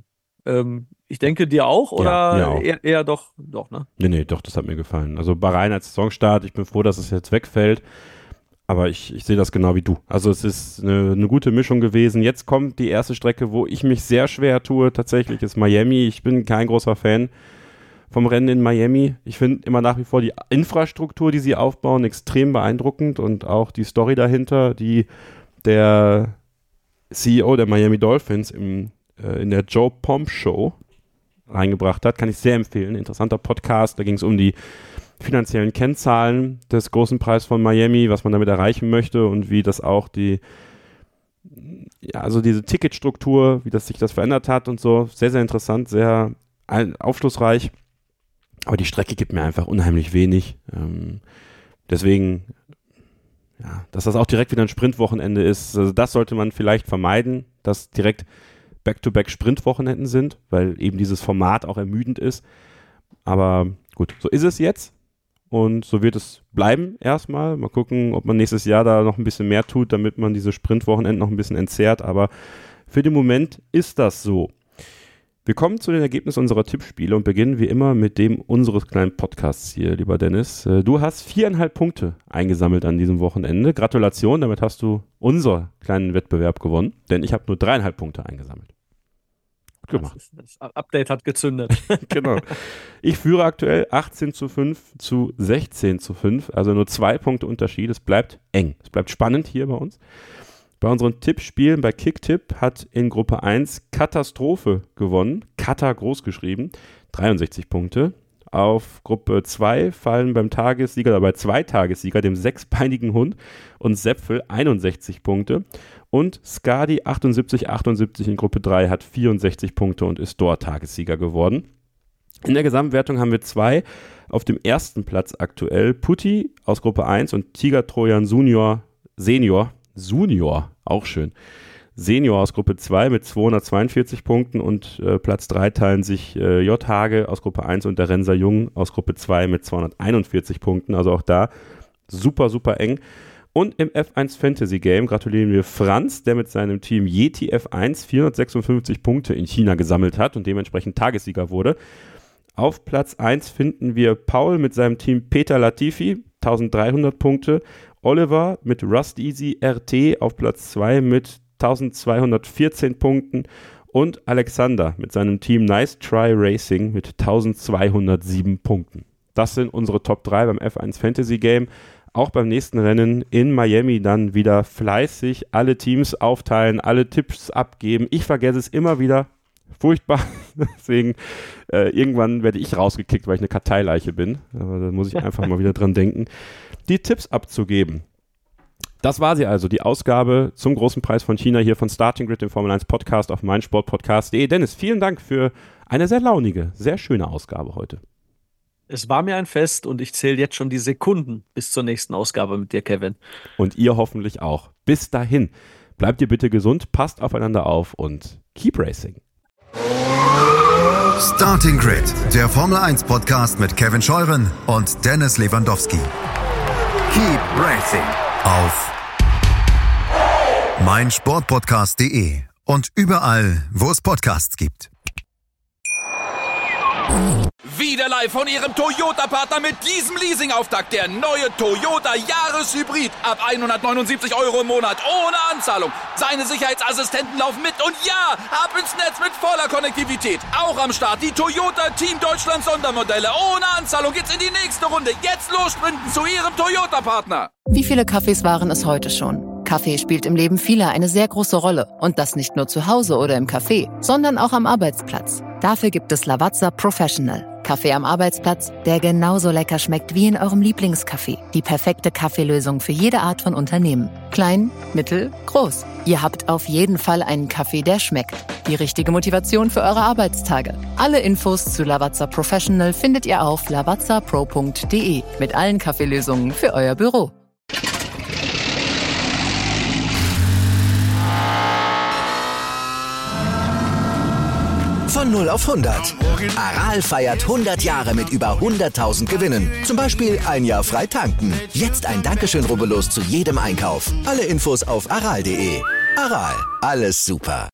Ich denke, dir auch, oder Ja, auch. eher doch, ne? Nee, doch, das hat mir gefallen. Also Bahrain als Saisonstart, ich bin froh, dass es jetzt wegfällt. Aber ich sehe das genau wie du. Also es ist eine gute Mischung gewesen. Jetzt kommt die erste Strecke, wo ich mich sehr schwer tue. Tatsächlich ist Miami. Ich bin kein großer Fan vom Rennen in Miami. Ich finde immer nach wie vor die Infrastruktur, die sie aufbauen, extrem beeindruckend. Und auch die Story dahinter, die der CEO der Miami Dolphins in der Joe Pomp Show reingebracht hat, kann ich sehr empfehlen. Interessanter Podcast. Da ging es um die finanziellen Kennzahlen des großen Preis von Miami, was man damit erreichen möchte und wie das auch also diese Ticketstruktur, wie sich das verändert hat und so. Sehr, sehr interessant, sehr aufschlussreich. Aber die Strecke gibt mir einfach unheimlich wenig. Deswegen, ja, dass das auch direkt wieder ein Sprintwochenende ist, also das sollte man vielleicht vermeiden, dass direkt Back-to-Back Sprintwochenenden sind, weil eben dieses Format auch ermüdend ist. Aber gut, so ist es jetzt. Und so wird es bleiben erstmal. Mal gucken, ob man nächstes Jahr da noch ein bisschen mehr tut, damit man diese Sprintwochenenden noch ein bisschen entzerrt. Aber für den Moment ist das so. Wir kommen zu den Ergebnissen unserer Tippspiele und beginnen wie immer mit dem unseres kleinen Podcasts hier, lieber Dennis. Du hast 4,5 Punkte eingesammelt an diesem Wochenende. Gratulation, damit hast du unseren kleinen Wettbewerb gewonnen, denn ich habe nur 3,5 Punkte eingesammelt. Gemacht. Das Update hat gezündet. Genau. Ich führe aktuell 18:5 zu 16:5, also nur 2 Punkte Unterschied. Es bleibt eng. Es bleibt spannend hier bei uns. Bei unseren Tippspielen bei Kicktipp hat in Gruppe 1 Katastrophe gewonnen. Kata groß geschrieben, 63 Punkte. Auf Gruppe 2 fallen beim Tagessieger, oder bei 2 Tagessieger, dem 6-beinigen Hund und Sepfel 61 Punkte. Und Skadi 78 in Gruppe 3 hat 64 Punkte und ist dort Tagessieger geworden. In der Gesamtwertung haben wir 2 auf dem ersten Platz aktuell. Putti aus Gruppe 1 und Tiger Trojan Senior, auch schön. Senior aus Gruppe 2 mit 242 Punkten und Platz 3 teilen sich J. Hage aus Gruppe 1 und der Renser Jung aus Gruppe 2 mit 241 Punkten. Also auch da super, super eng. Und im F1 Fantasy Game gratulieren wir Franz, der mit seinem Team Yeti F1 456 Punkte in China gesammelt hat und dementsprechend Tagessieger wurde. Auf Platz 1 finden wir Paul mit seinem Team Peter Latifi, 1300 Punkte. Oliver mit Rust Easy RT auf Platz 2 mit 1214 Punkten. Und Alexander mit seinem Team Nice Try Racing mit 1207 Punkten. Das sind unsere Top 3 beim F1 Fantasy Game. Auch beim nächsten Rennen in Miami dann wieder fleißig alle Teams aufteilen, alle Tipps abgeben. Ich vergesse es immer wieder. Furchtbar. Deswegen irgendwann werde ich rausgekickt, weil ich eine Karteileiche bin. Aber da muss ich einfach mal wieder dran denken, die Tipps abzugeben. Das war sie also, die Ausgabe zum großen Preis von China hier von Starting Grid, dem Formel 1 Podcast auf meinsportpodcast.de. Dennis, vielen Dank für eine sehr launige, sehr schöne Ausgabe heute. Es war mir ein Fest und ich zähle jetzt schon die Sekunden bis zur nächsten Ausgabe mit dir, Kevin. Und ihr hoffentlich auch. Bis dahin, bleibt ihr bitte gesund, passt aufeinander auf und keep racing. Starting Grid, der Formel 1 Podcast mit Kevin Scheuren und Dennis Lewandowski. Keep racing auf meinsportpodcast.de und überall, wo es Podcasts gibt. Wieder live von Ihrem Toyota-Partner mit diesem Leasing-Auftakt. Der neue Toyota Jahreshybrid. Ab 179 € im Monat. Ohne Anzahlung. Seine Sicherheitsassistenten laufen mit. Und ja, ab ins Netz mit voller Konnektivität. Auch am Start die Toyota Team Deutschland Sondermodelle. Ohne Anzahlung geht's in die nächste Runde. Jetzt los sprinten zu Ihrem Toyota-Partner. Wie viele Kaffees waren es heute schon? Kaffee spielt im Leben vieler eine sehr große Rolle. Und das nicht nur zu Hause oder im Café, sondern auch am Arbeitsplatz. Dafür gibt es Lavazza Professional. Kaffee am Arbeitsplatz, der genauso lecker schmeckt wie in eurem Lieblingscafé. Die perfekte Kaffeelösung für jede Art von Unternehmen. Klein, mittel, groß. Ihr habt auf jeden Fall einen Kaffee, der schmeckt. Die richtige Motivation für eure Arbeitstage. Alle Infos zu Lavazza Professional findet ihr auf lavazzapro.de. Mit allen Kaffeelösungen für euer Büro. Von 0 auf 100. Aral feiert 100 Jahre mit über 100.000 Gewinnen. Zum Beispiel ein Jahr frei tanken. Jetzt ein Dankeschön, rubbellos zu jedem Einkauf. Alle Infos auf aral.de. Aral, alles super.